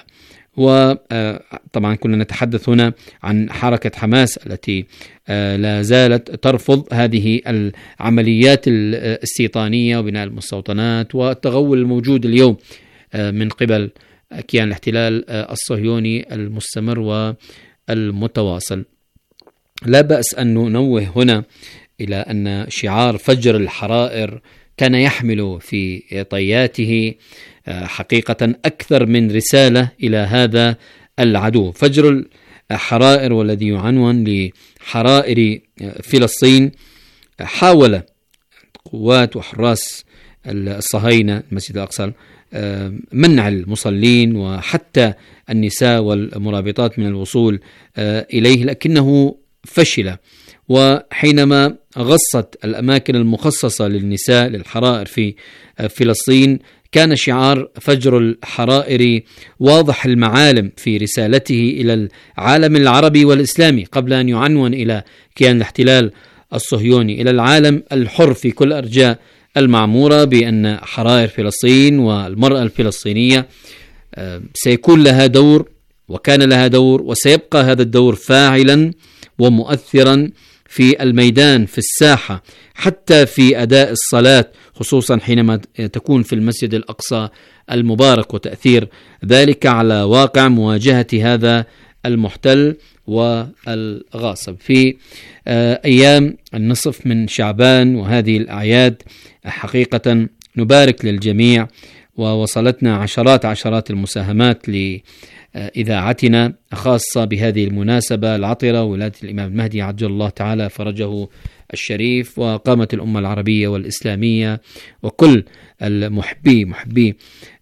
وطبعا كنا نتحدث هنا عن حركة حماس التي آه لا زالت ترفض هذه العمليات الاستيطانية وبناء المستوطنات والتغول الموجود اليوم آه من قبل كيان الاحتلال آه الصهيوني المستمر والمتواصل. لا بأس أن ننوه هنا إلى أن شعار فجر الحرائر كان يحمل في طياته حقيقة أكثر من رسالة إلى هذا العدو. فجر الحرائر والذي يعنون لحرائر فلسطين، حاول قوات وحراس الصهاينة المسجد الأقصى منع المصلين وحتى النساء والمرابطات من الوصول إليه، لكنه فشل. وحينما غصت الأماكن المخصصة للنساء للحرائر في فلسطين كان شعار فجر الحرائر واضح المعالم في رسالته إلى العالم العربي والإسلامي قبل أن يعنون إلى كيان الاحتلال الصهيوني، إلى العالم الحر في كل أرجاء المعمورة، بأن حرائر فلسطين والمرأة الفلسطينية سيكون لها دور وكان لها دور وسيبقى هذا الدور فاعلا ومؤثرا في الميدان، في الساحة، حتى في أداء الصلاة، خصوصا حينما تكون في المسجد الأقصى المبارك، وتأثير ذلك على واقع مواجهة هذا المحتل والغاصب. في أيام النصف من شعبان وهذه الأعياد حقيقة نبارك للجميع، ووصلتنا عشرات عشرات المساهمات لإذاعتنا خاصة بهذه المناسبة العطرة، ولادة الإمام المهدي عجل الله تعالى فرجه الشريف، وقامة الأمة العربية والإسلامية وكل المحبي محبي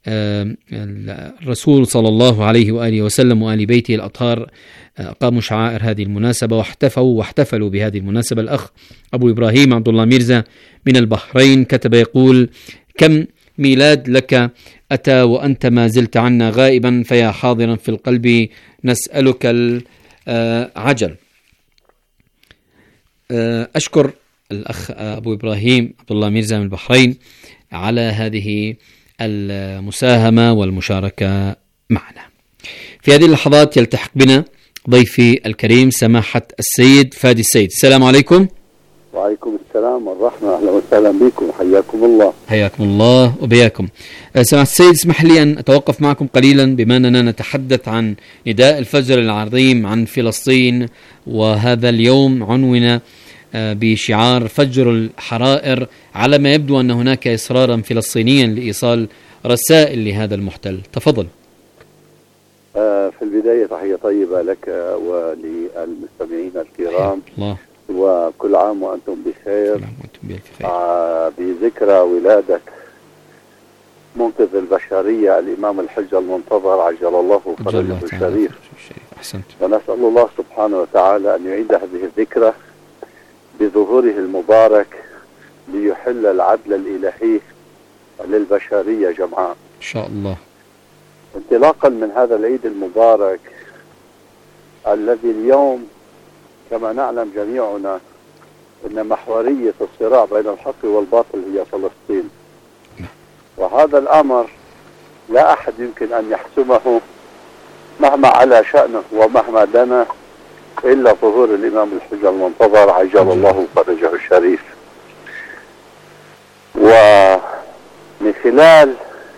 الرسول صلى الله عليه وآله وسلم وآل بيته الأطهار قاموا شعائر هذه المناسبة واحتفوا واحتفلوا بهذه المناسبة. الأخ أبو إبراهيم عبد الله ميرزا من البحرين كتب يقول: كم ميلاد لك أتى وأنت ما زلت عنا غائبا، فيا حاضرا في القلب نسألك العجل. أشكر الأخ أبو إبراهيم عبد الله ميرزا من البحرين على هذه المساهمة والمشاركة معنا. في هذه اللحظات يلتحق بنا ضيفي الكريم سماحة السيد فادي السيد. السلام عليكم. وعليكم السلام والرحمة، أهلا وسهلا بكم، حياكم الله. حياكم الله وبياكم. سماحة السيد، اسمح لي أن أتوقف معكم قليلا بما أننا نتحدث عن نداء الفجر العظيم عن فلسطين، وهذا اليوم عنونا بشعار فجر الحرائر، على ما يبدو أن هناك إصرارا فلسطينيا لإيصال رسائل لهذا المحتل. تفضل. في البداية تحية طيبة لك وللمستمعين الكرام، الله. وكل عام وأنتم بخير، آه بذكرى ولادة منقذ البشرية الإمام الحجة المنتظر عجل الله فرجه الشريف. ونسأل الله سبحانه وتعالى أن يعيد هذه الذكرى بظهوره المبارك ليحل العدل الإلهي للبشرية جمعاء إن شاء الله. انطلاقا من هذا العيد المبارك الذي اليوم كما نعلم جميعنا أن محورية الصراع بين الحق والباطل هي فلسطين، وهذا الأمر لا أحد يمكن أن يحسمه مهما على شأنه ومهما دنا إلا ظهور الإمام الحجة المنتظر عجل الله فرجه الشريف. ومن خلال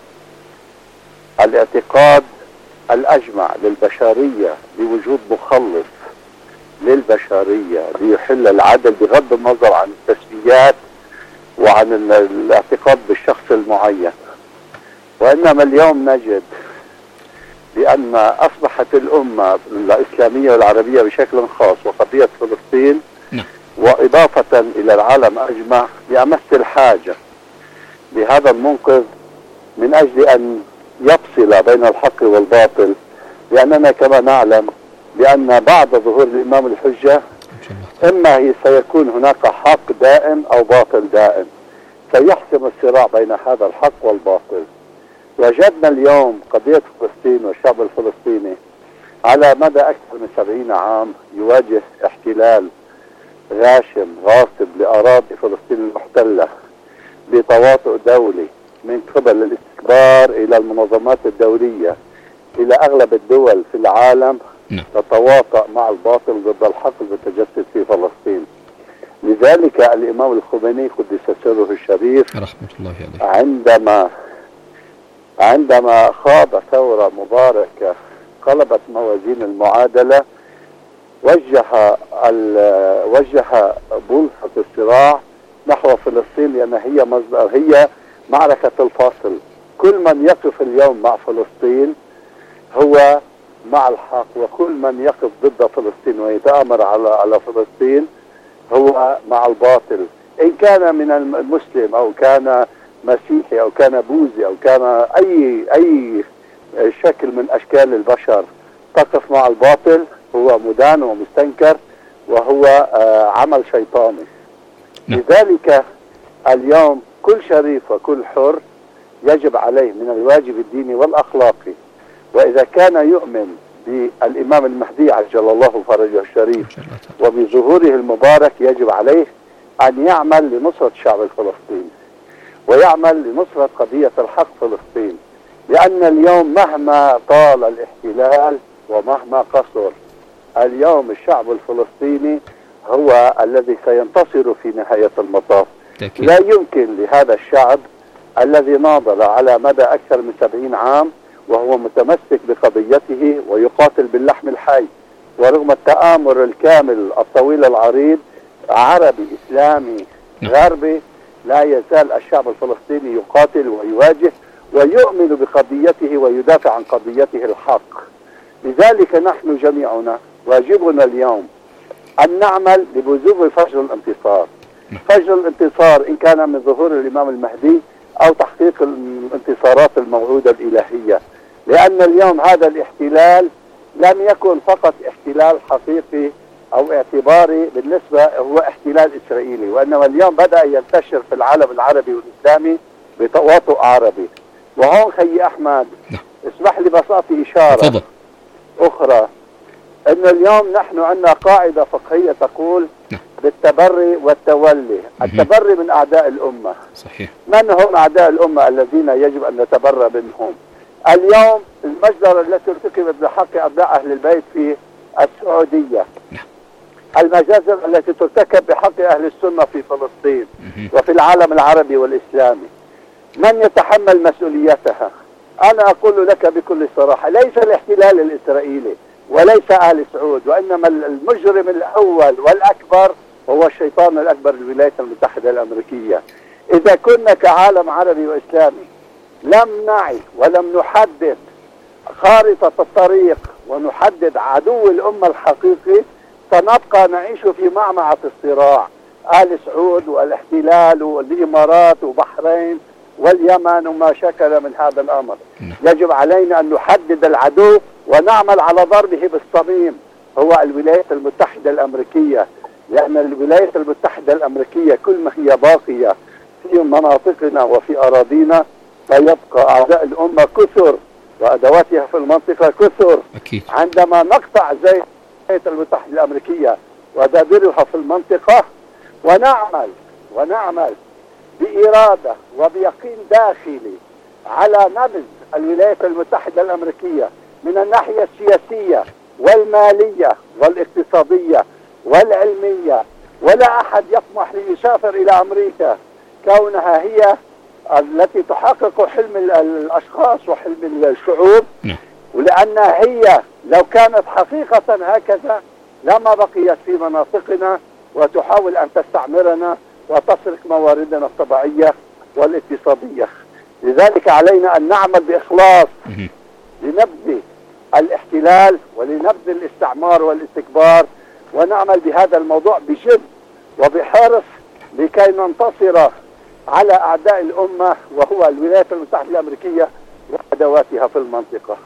الاعتقاد الأجمع للبشرية بوجود مخلص للبشرية ليحل العدل بغض النظر عن التسميات وعن الاعتقاد بالشخص المعين، وإنما اليوم نجد بأن أصبحت الأمة الإسلامية والعربية بشكل خاص وقضية فلسطين وإضافة إلى العالم أجمع بأمس الحاجة لهذا المنقذ من أجل أن يفصل بين الحق والباطل، لأننا كما نعلم بأن بعد ظهور الإمام الحجة إما هي سيكون هناك حق دائم أو باطل دائم، سيحسم الصراع بين هذا الحق والباطل. وجدنا اليوم قضية فلسطين والشعب الفلسطيني على مدى أكثر من سبعين عام يواجه احتلال غاشم غاصب لأراضي فلسطين المحتلة بتواطؤ دولي من قبل الاستكبار إلى المنظمات الدولية إلى أغلب الدول في العالم تتواطأ مع الباطل ضد الحق المتجسد في فلسطين. لذلك الإمام الخميني قدس سره الشريف رحمة الله عليه عندما عندما خاض ثورة مباركة قلبت موازين المعادلة وجه وجه بلحة الصراع نحو فلسطين، لأن هي مصدر هي معركة الفاصل. كل من يقف اليوم مع فلسطين هو مع الحق، وكل من يقف ضد فلسطين ويتآمر على على فلسطين هو مع الباطل، إن كان من المسلم أو كان مسيحي أو كان بوذي أو كان أي أي شكل من أشكال البشر تقف مع الباطل هو مدان ومستنكر وهو عمل شيطاني. لذلك اليوم كل شريف وكل حر يجب عليه من الواجب الديني والأخلاقي، وإذا كان يؤمن بالإمام المهدي عجل الله فرجه الشريف وبظهوره المبارك يجب عليه أن يعمل لنصرة الشعب الفلسطيني ويعمل لنصرة قضية الحق فلسطين، لأن اليوم مهما طال الاحتلال ومهما قصر اليوم الشعب الفلسطيني هو الذي سينتصر في نهاية المطاف. تأكيد. لا يمكن لهذا الشعب الذي ناضل على مدى أكثر من سبعين عام وهو متمسك بقضيته ويقاتل باللحم الحي، ورغم التآمر الكامل الطويل العريض عربي إسلامي غربي لا يزال الشعب الفلسطيني يقاتل ويواجه ويؤمن بقضيته ويدافع عن قضيته الحق. لذلك نحن جميعنا واجبنا اليوم أن نعمل لبزوغ فجر الانتصار. فجر الانتصار إن كان من ظهور الإمام المهدي أو تحقيق الانتصارات الموعودة الإلهية، لأن اليوم هذا الاحتلال لم يكن فقط احتلال حقيقي أو اعتباري بالنسبة هو احتلال إسرائيلي، وإنما اليوم بدأ ينتشر في العالم العربي والإسلامي بتواطؤ عربي. وهون خي أحمد اسمح لي بس أعطي إشارة فضل. أخرى أن اليوم نحن عندنا قاعدة فقهية تقول بالتبري والتولي. التبري من أعداء الأمة. صحيح. من هم أعداء الأمة الذين يجب أن نتبرى منهم؟ اليوم المجزرة التي ارتكبت بحق أبناء أهل البيت في السعودية، المجازر التي ترتكب بحق أهل السنة في فلسطين وفي العالم العربي والإسلامي، من يتحمل مسؤوليتها؟ أنا أقول لك بكل صراحة ليس الاحتلال الإسرائيلي وليس أهل سعود، وإنما المجرم الأول والأكبر هو الشيطان الأكبر الولايات المتحدة الأمريكية. إذا كنا كعالم عربي وإسلامي لم نعي ولم نحدد خارطة الطريق ونحدد عدو الأمة الحقيقي سنبقى نعيش في معمعة الصراع. آل سعود والاحتلال والإمارات وبحرين واليمن وما شكل من هذا الأمر. يجب علينا أن نحدد العدو ونعمل على ضربه بالصميم، هو الولايات المتحدة الأمريكية، لأن الولايات المتحدة الأمريكية كل ما هي باقية في مناطقنا وفي أراضينا سيبقى أعداء الأمة كثر وأدواتها في المنطقة كثر. أكيد. عندما نقطع زي الولايات المتحدة الأمريكية ودابرها في المنطقة ونعمل ونعمل بإرادة وبيقين داخلي على نبذ الولايات المتحدة الأمريكية من الناحية السياسية والمالية والاقتصادية والعلمية، ولا أحد يطمح ليسافر إلى أمريكا كونها هي التي تحقق حلم الأشخاص وحلم الشعوب، ولأنها هي لو كانت حقيقة هكذا لما بقيت في مناطقنا وتحاول أن تستعمرنا وتسرق مواردنا الطبيعية والاقتصادية. لذلك علينا أن نعمل بإخلاص لنبذ الاحتلال ولنبذ الاستعمار والاستكبار، ونعمل بهذا الموضوع بجد وبحرص لكي ننتصر على أعداء الأمة وهو الولايات المتحدة الأمريكية وأدواتها في المنطقة.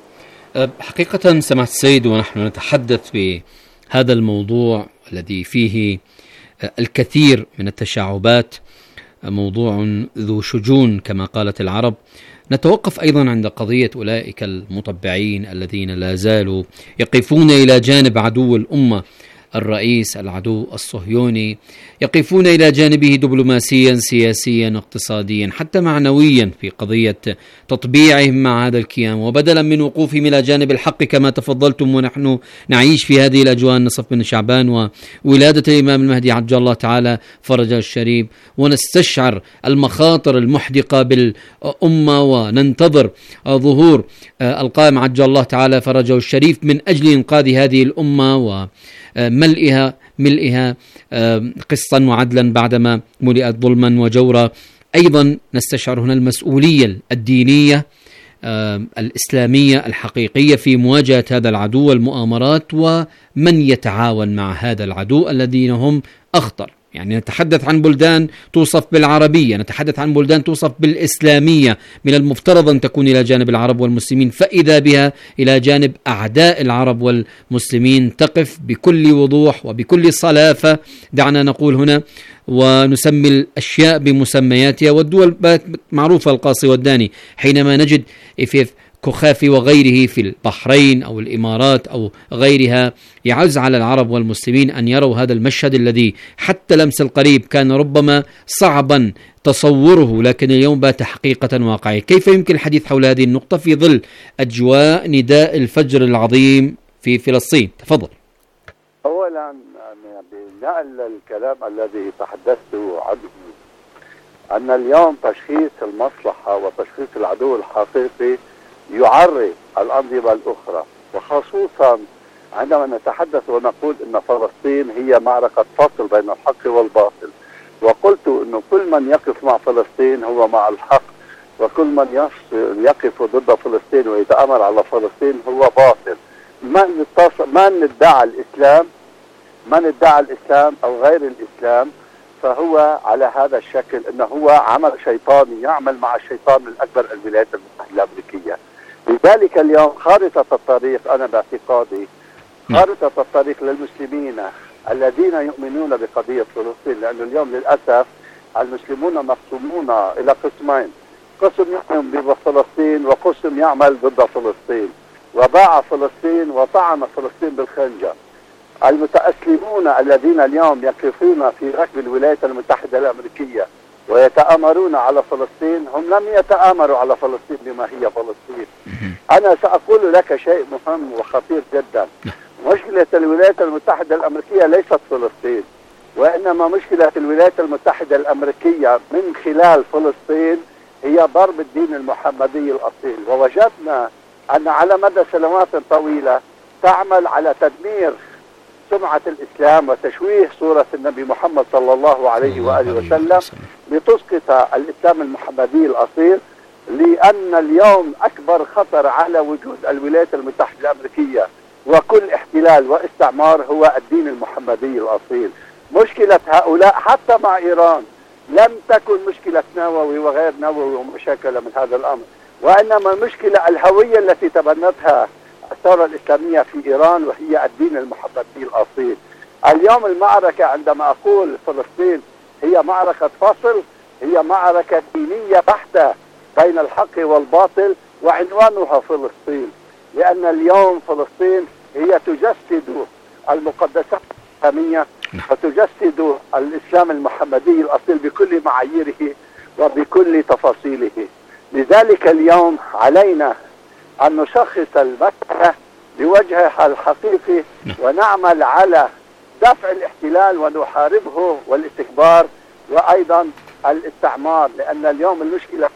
حقيقة سمعت السيد ونحن نتحدث بهذا الموضوع الذي فيه الكثير من التشعبات، موضوع ذو شجون كما قالت العرب، نتوقف أيضا عند قضية أولئك المطبعين الذين لا زالوا يقفون إلى جانب عدو الأمة الرئيس العدو الصهيوني، يقفون إلى جانبه دبلوماسيا سياسيا اقتصاديا حتى معنويا في قضية تطبيعهم مع هذا الكيان، وبدلا من وقوفهم إلى جانب الحق كما تفضلتم ونحن نعيش في هذه الأجواء النصف من شعبان وولادة الإمام المهدي عجل الله تعالى فرجه الشريف، ونستشعر المخاطر المحدقة بالأمة وننتظر ظهور القائم عجل الله تعالى فرجه الشريف من أجل إنقاذ هذه الأمة و ملئها ملئها قسطا وعدلا بعدما ملئت ظلما وجورا. أيضا نستشعر هنا المسؤولية الدينية الإسلامية الحقيقية في مواجهة هذا العدو والمؤامرات ومن يتعاون مع هذا العدو الذين هم أخطر يعني نتحدث عن بلدان توصف بالعربية، نتحدث عن بلدان توصف بالإسلامية، من المفترض أن تكون إلى جانب العرب والمسلمين، فإذا بها إلى جانب أعداء العرب والمسلمين تقف بكل وضوح وبكل صلافة، دعنا نقول هنا ونسمي الأشياء بمسمياتها. والدول معروفة القاصي والداني، حينما نجد إفيف كخافي وغيره في البحرين أو الإمارات أو غيرها يعز على العرب والمسلمين أن يروا هذا المشهد الذي حتى لمس القريب كان ربما صعبا تصوره، لكن اليوم بات حقيقة واقعية. كيف يمكن الحديث حول هذه النقطة في ظل أجواء نداء الفجر العظيم في فلسطين؟ تفضل. أولا بنقل الكلام الذي تحدثت عنه أن اليوم تشخيص المصلحة وتشخيص العدو الحقيقي يعري الأنظمة الأخرى، وخصوصا عندما نتحدث ونقول أن فلسطين هي معركة فصل بين الحق والباطل، وقلت أن كل من يقف مع فلسطين هو مع الحق، وكل من يقف ضد فلسطين ويتآمر على فلسطين هو باطل. من من ادعى الإسلام من ادعى الإسلام أو غير الإسلام فهو على هذا الشكل أنه هو عمل شيطاني يعمل مع الشيطان الأكبر الولايات المتحدة الأمريكية. لذلك اليوم خارطة الطريق، أنا باعتقادي خارطة الطريق للمسلمين الذين يؤمنون بقضية فلسطين، لأن اليوم للأسف المسلمون مقسومون إلى قسمين، قسم يؤمن بفلسطين وقسم يعمل ضد فلسطين، وباع فلسطين وطعن فلسطين بالخنجر. المتأسلمون الذين اليوم يقفون في ركب الولايات المتحدة الأمريكية ويتآمرون على فلسطين هم لم يتآمروا على فلسطين بما هي فلسطين. أنا سأقول لك شيء مهم وخطير جدا. مشكلة الولايات المتحدة الأمريكية ليست فلسطين، وإنما مشكلة الولايات المتحدة الأمريكية من خلال فلسطين هي ضرب الدين المحمدي الأصيل. ووجدنا أن على مدى سنوات طويلة تعمل على تدمير سمعة الإسلام وتشويه صورة النبي محمد صلى الله عليه وآله وسلم لتسقط الإسلام المحمدي الأصيل، لأن اليوم أكبر خطر على وجود الولايات المتحدة الأمريكية وكل احتلال واستعمار هو الدين المحمدي الأصيل. مشكلة هؤلاء حتى مع إيران لم تكن مشكلة نووي وغير نووي ومشاكل من هذا الأمر، وإنما المشكلة الهوية التي تبنتها الثورة الإسلامية في إيران وهي الدين المحمدي الأصيل. اليوم المعركة عندما أقول فلسطين هي معركة فصل، هي معركة دينية بحتة بين الحق والباطل، وعنوانها فلسطين، لأن اليوم فلسطين هي تجسد المقدسات الإسلامية وتجسد الإسلام المحمدي الأصيل بكل معاييره وبكل تفاصيله. لذلك اليوم علينا أن نشخص المسألة بوجهها الحقيقي ونعمل على دفع الاحتلال ونحاربه والاستكبار وأيضا الاستعمار، لأن اليوم المشكلة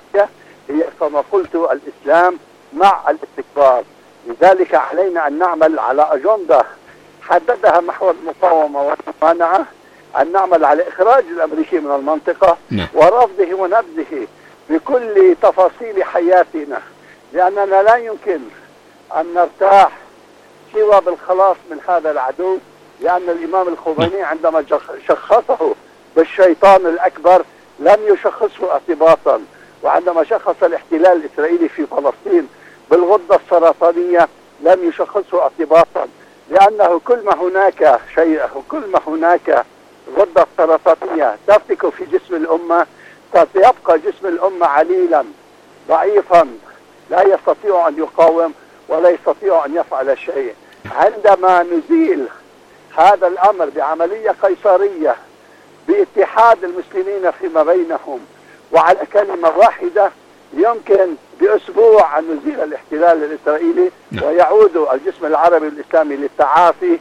هي كما قلت الإسلام مع الاستكبار. لذلك علينا أن نعمل على أجندة حددها محور المقاومة والممانعة، أن نعمل على إخراج الأمريكي من المنطقة ورفضه ونبذه بكل تفاصيل حياتنا، لأننا لا يمكن أن نرتاح سوى بالخلاص من هذا العدو، لأن الإمام الخميني عندما شخصه بالشيطان الأكبر لم يشخصه اعتباطا، وعندما شخص الاحتلال الإسرائيلي في فلسطين بالغدة السرطانية لم يشخصه اعتباطا، لأنه كل ما هناك شيء كل ما هناك غدة سرطانية تفتك في جسم الأمة سيبقى جسم الأمة عليلا ضعيفا لا يستطيع أن يقاوم ولا يستطيع أن يفعل شيء. عندما نزيل هذا الأمر بعملية قيصرية باتحاد المسلمين فيما بينهم وعلى كلمة واحدة، يمكن بأسبوع أن نزيل الاحتلال الإسرائيلي ويعود الجسم العربي الإسلامي للتعافي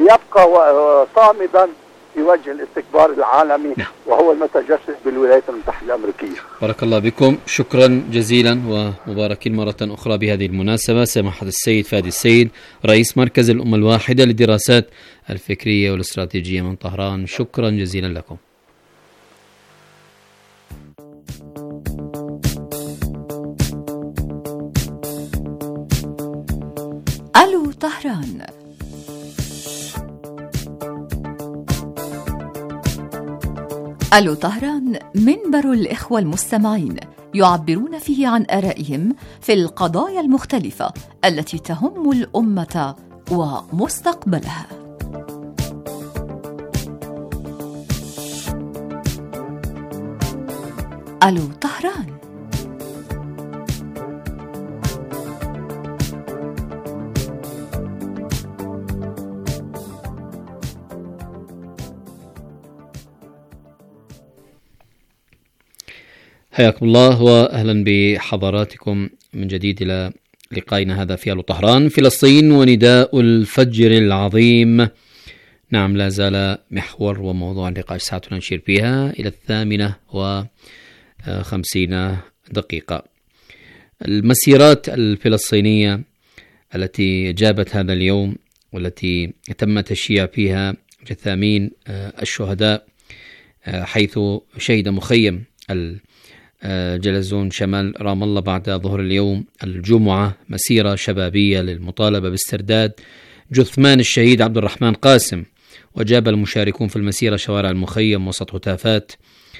ليبقى صامدا في وجه الاستكبار العالمي وهو المتجسد بالولايات المتحدة الأمريكية. بارك الله بكم، شكرا جزيلا ومباركين مرة أخرى بهذه المناسبة. سماحة السيد فادي السيد رئيس مركز الأمة الواحدة للدراسات الفكرية والاستراتيجية من طهران، شكرا جزيلا لكم. ألو طهران. ألو طهران منبر الإخوة المستمعين يعبرون فيه عن آرائهم في القضايا المختلفة التي تهم الأمة ومستقبلها. ألو طهران. حياكم الله وأهلا بحضراتكم من جديد إلى لقائنا هذا في ألو طهران. فلسطين ونداء الفجر العظيم. نعم، لا زال محور وموضوع اللقاء ساعتنا نشير فيها إلى الثامنة وخمسين دقيقة. المسيرات الفلسطينية التي جابت هذا اليوم والتي تم تشييع فيها جثامين الشهداء، حيث شهد مخيم جلزون شمال رام الله بعد ظهر اليوم الجمعة مسيرة شبابية للمطالبة باسترداد جثمان الشهيد عبد الرحمن قاسم. وجاب المشاركون في المسيرة شوارع المخيم وسط هتافات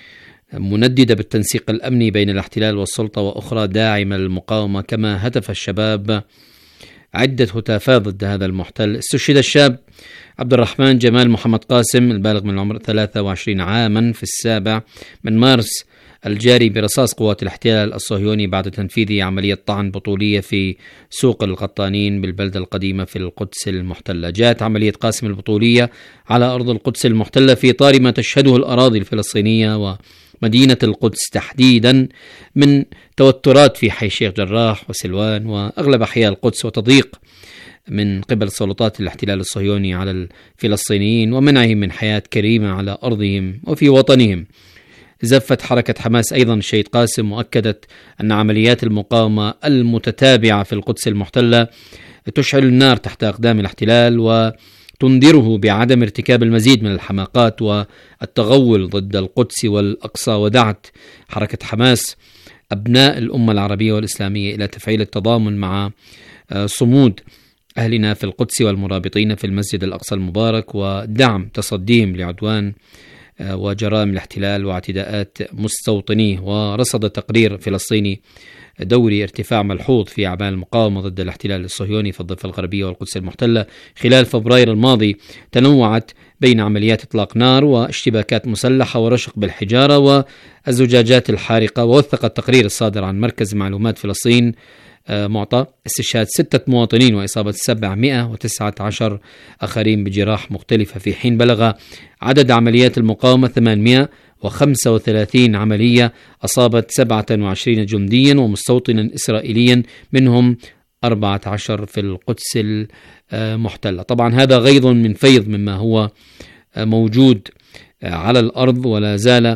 منددة بالتنسيق الأمني بين الاحتلال والسلطة وأخرى داعمة للمقاومة، كما هتف الشباب عدة هتافات ضد هذا المحتل. استشهد الشاب عبد الرحمن جمال محمد قاسم البالغ من العمر ثلاثة وعشرين عاما في السابع من مارس الجاري برصاص قوات الاحتلال الصهيوني بعد تنفيذ عملية طعن بطولية في سوق القطانين بالبلدة القديمة في القدس المحتلة. جاءت عملية قاسم البطولية على أرض القدس المحتلة في إطار ما تشهده الأراضي الفلسطينية ومدينة القدس تحديدا من توترات في حي الشيخ جراح وسلوان وأغلب أحياء القدس، وتضييق من قبل سلطات الاحتلال الصهيوني على الفلسطينيين ومنعهم من حياة كريمة على أرضهم وفي وطنهم. زفت حركة حماس أيضا الشهيد قاسم وأكدت أن عمليات المقاومة المتتابعة في القدس المحتلة تشعل النار تحت أقدام الاحتلال وتنذره بعدم ارتكاب المزيد من الحماقات والتغول ضد القدس والأقصى. ودعت حركة حماس أبناء الأمة العربية والإسلامية إلى تفعيل التضامن مع صمود أهلنا في القدس والمرابطين في المسجد الأقصى المبارك ودعم تصديهم لعدوان وجرائم الاحتلال واعتداءات مستوطنيه. ورصد تقرير فلسطيني دوري ارتفاع ملحوظ في أعمال المقاومة ضد الاحتلال الصهيوني في الضفة الغربية والقدس المحتلة خلال فبراير الماضي، تنوعت بين عمليات إطلاق نار واشتباكات مسلحة ورشق بالحجارة والزجاجات الحارقة. ووثق التقرير الصادر عن مركز معلومات فلسطين معطى استشهاد ستة مواطنين وإصابة سبعمائة وتسعة عشر آخرين بجراح مختلفة، في حين بلغ عدد عمليات المقاومة ثمانمائة وخمسة وثلاثين عملية أصابت سبعة وعشرين جنديا ومستوطنا إسرائيليا، منهم أربعة عشر في القدس المحتلة. طبعا هذا غيظ من فيض مما هو موجود على الأرض، ولا زال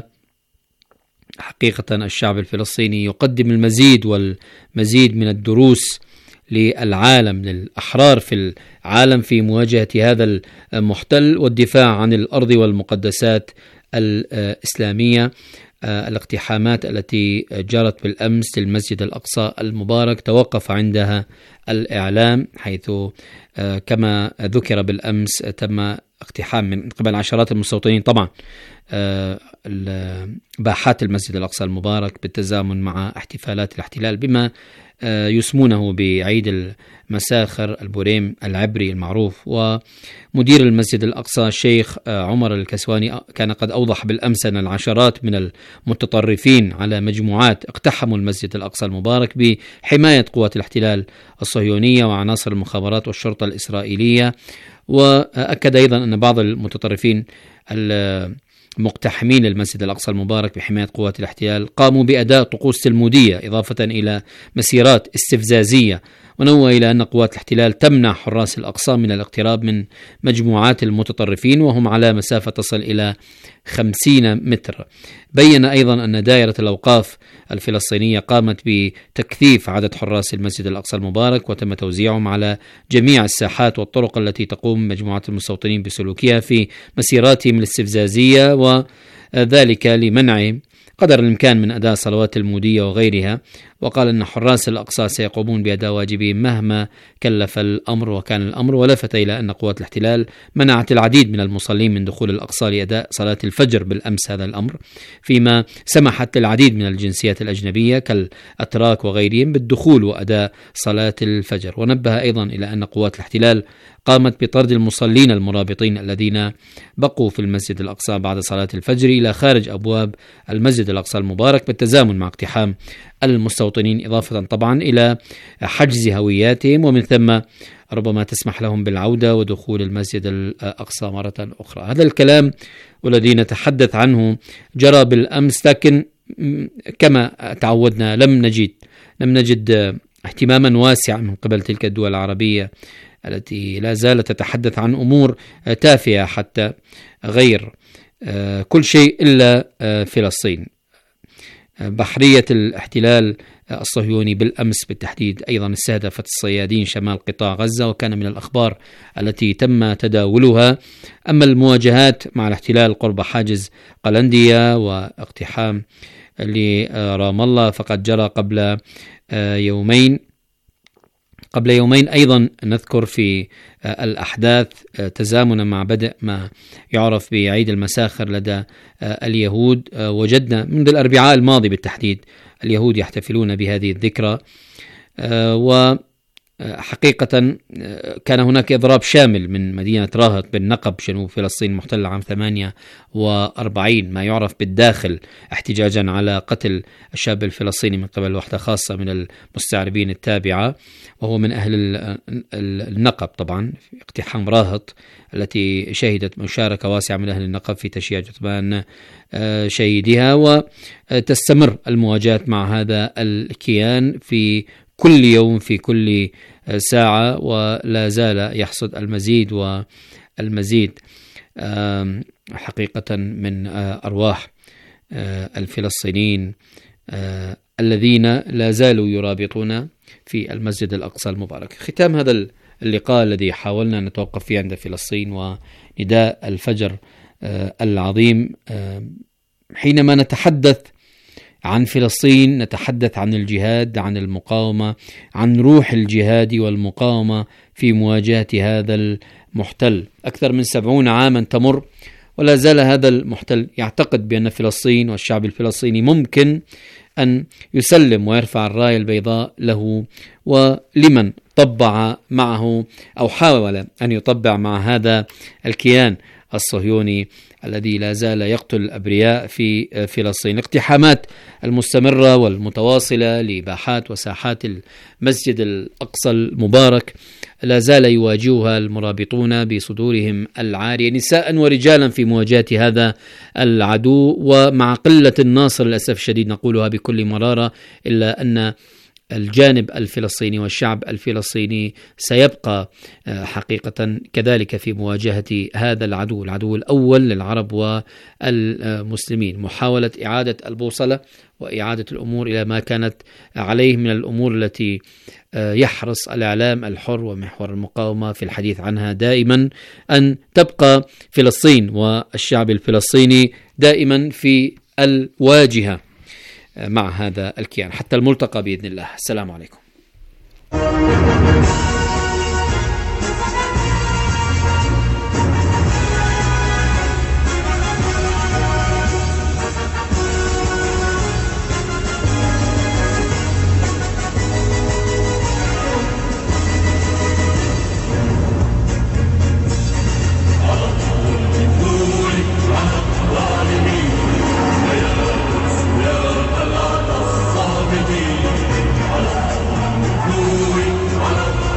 حقيقة الشعب الفلسطيني يقدم المزيد والمزيد من الدروس للعالم، للأحرار في العالم في مواجهة هذا المحتل والدفاع عن الأرض والمقدسات الإسلامية. الاقتحامات التي جرت بالأمس للمسجد الأقصى المبارك توقف عندها الإعلام، حيث كما ذكر بالأمس تم اقتحام من قبل عشرات المستوطنين طبعا باحات المسجد الأقصى المبارك بالتزامن مع احتفالات الاحتلال بما يسمونه بعيد المساخر البوريم العبري المعروف. ومدير المسجد الأقصى الشيخ عمر الكسواني كان قد أوضح بالأمس أن العشرات من المتطرفين على مجموعات اقتحموا المسجد الأقصى المبارك بحماية قوات الاحتلال الصهيونية وعناصر المخابرات والشرطة الإسرائيلية. وأكد أيضا أن بعض المتطرفين مقتحمين المسجد الأقصى المبارك بحماية قوات الاحتلال قاموا بأداء طقوس تلمودية إضافة إلى مسيرات استفزازية. ونوه إلى أن قوات الاحتلال تمنع حراس الأقصى من الاقتراب من مجموعات المتطرفين وهم على مسافة تصل إلى خمسين متر. بين أيضا أن دائرة الأوقاف الفلسطينية قامت بتكثيف عدد حراس المسجد الأقصى المبارك وتم توزيعهم على جميع الساحات والطرق التي تقوم مجموعات المستوطنين بسلوكها في مسيراتهم الاستفزازية، وذلك لمنع قدر الإمكان من أداء صلوات المودية وغيرها. وقال أن حراس الأقصى سيقومون بأداء واجبهم مهما كلف الأمر وكان الأمر، ولفت إلى أن قوات الاحتلال منعت العديد من المصلين من دخول الأقصى لأداء صلاة الفجر بالأمس هذا الأمر، فيما سمحت للعديد من الجنسيات الأجنبية كالأتراك وغيرهم بالدخول وأداء صلاة الفجر. ونبه أيضا إلى أن قوات الاحتلال قامت بطرد المصلين المرابطين الذين بقوا في المسجد الأقصى بعد صلاة الفجر إلى خارج أبواب المسجد الأقصى المبارك بالتزامن مع اقتحام المستوطنين، إضافة طبعا إلى حجز هوياتهم، ومن ثم ربما تسمح لهم بالعودة ودخول المسجد الأقصى مرة أخرى. هذا الكلام والذي نتحدث عنه جرى بالأمس، لكن كما تعودنا لم نجد لم نجد اهتماما واسعا من قبل تلك الدول العربية التي لا زالت تتحدث عن أمور تافهة حتى غير كل شيء إلا فلسطين. بحرية الاحتلال الصهيوني بالأمس بالتحديد أيضا استهدفت الصيادين شمال قطاع غزة، وكان من الأخبار التي تم تداولها. أما المواجهات مع الاحتلال قرب حاجز قلندية واقتحام لرام الله فقد جرى قبل يومين قبل يومين أيضا نذكر في الأحداث تزامنا مع بدء ما يعرف بعيد المساخر لدى اليهود. وجدنا منذ الأربعاء الماضي بالتحديد اليهود يحتفلون بهذه الذكرى، وحقيقة كان هناك إضراب شامل من مدينة راهط بالنقب جنوب فلسطين المحتلة عام ثمانية وأربعين، ما يعرف بالداخل، احتجاجا على قتل الشاب الفلسطيني من قبل وحدة خاصة من المستعربين التابعة، وهو من أهل النقب طبعا، في اقتحام راهط التي شهدت مشاركة واسعة من أهل النقب في تشييع جثمان شهيدها. وتستمر المواجهات مع هذا الكيان في كل يوم في كل ساعة، ولا زال يحصد المزيد والمزيد حقيقة من أرواح الفلسطينيين الذين لا زالوا يرابطون في المسجد الأقصى المبارك. ختام هذا اللقاء الذي حاولنا أن نتوقف فيه عند فلسطين ونداء الفجر العظيم، حينما نتحدث عن فلسطين نتحدث عن الجهاد، عن المقاومة، عن روح الجهاد والمقاومة في مواجهة هذا المحتل. أكثر من سبعون عاما تمر ولا زال هذا المحتل يعتقد بأن فلسطين والشعب الفلسطيني ممكن أن يسلم ويرفع الراية البيضاء له، ولمن طبع معه أو حاول أن يطبع مع هذا الكيان الصهيوني الذي لا زال يقتل الأبرياء في فلسطين. الاقتحامات المستمرة والمتواصلة لباحات وساحات المسجد الأقصى المبارك لا زال يواجهها المرابطون بصدورهم العارية نساء ورجالا في مواجهة هذا العدو، ومع قلة الناصر للأسف الشديد نقولها بكل مرارة، إلا أن الجانب الفلسطيني والشعب الفلسطيني سيبقى حقيقة كذلك في مواجهة هذا العدو، العدو الأول للعرب والمسلمين. محاولة إعادة البوصلة وإعادة الأمور إلى ما كانت عليه من الأمور التي يحرص الإعلام الحر ومحور المقاومة في الحديث عنها دائما، أن تبقى فلسطين والشعب الفلسطيني دائما في الواجهة مع هذا الكيان. حتى الملتقى بإذن الله. السلام عليكم. على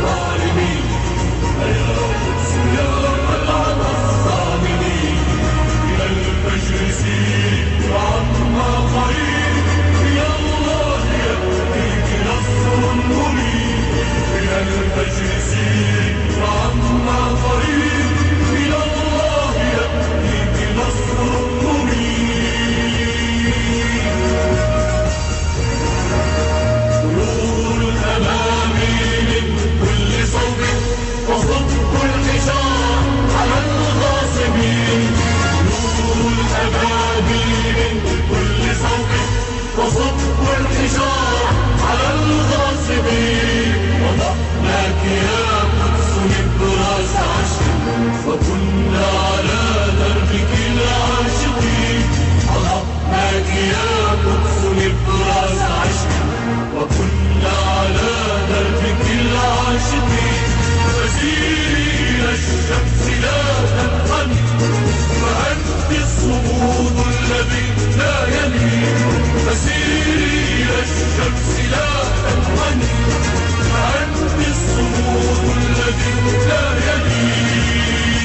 يا قدس للفراس عشق وكنا على دربك العاشقين فسيري إلى الشمس لا تنحني فأنت الصمود الذي لا يلين فسيري إلى الشمس لا تنحني فأنت الصمود الذي لا يلين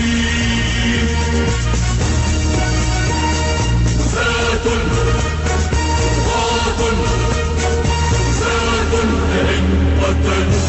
ذات ضاد ذات إن قتلوا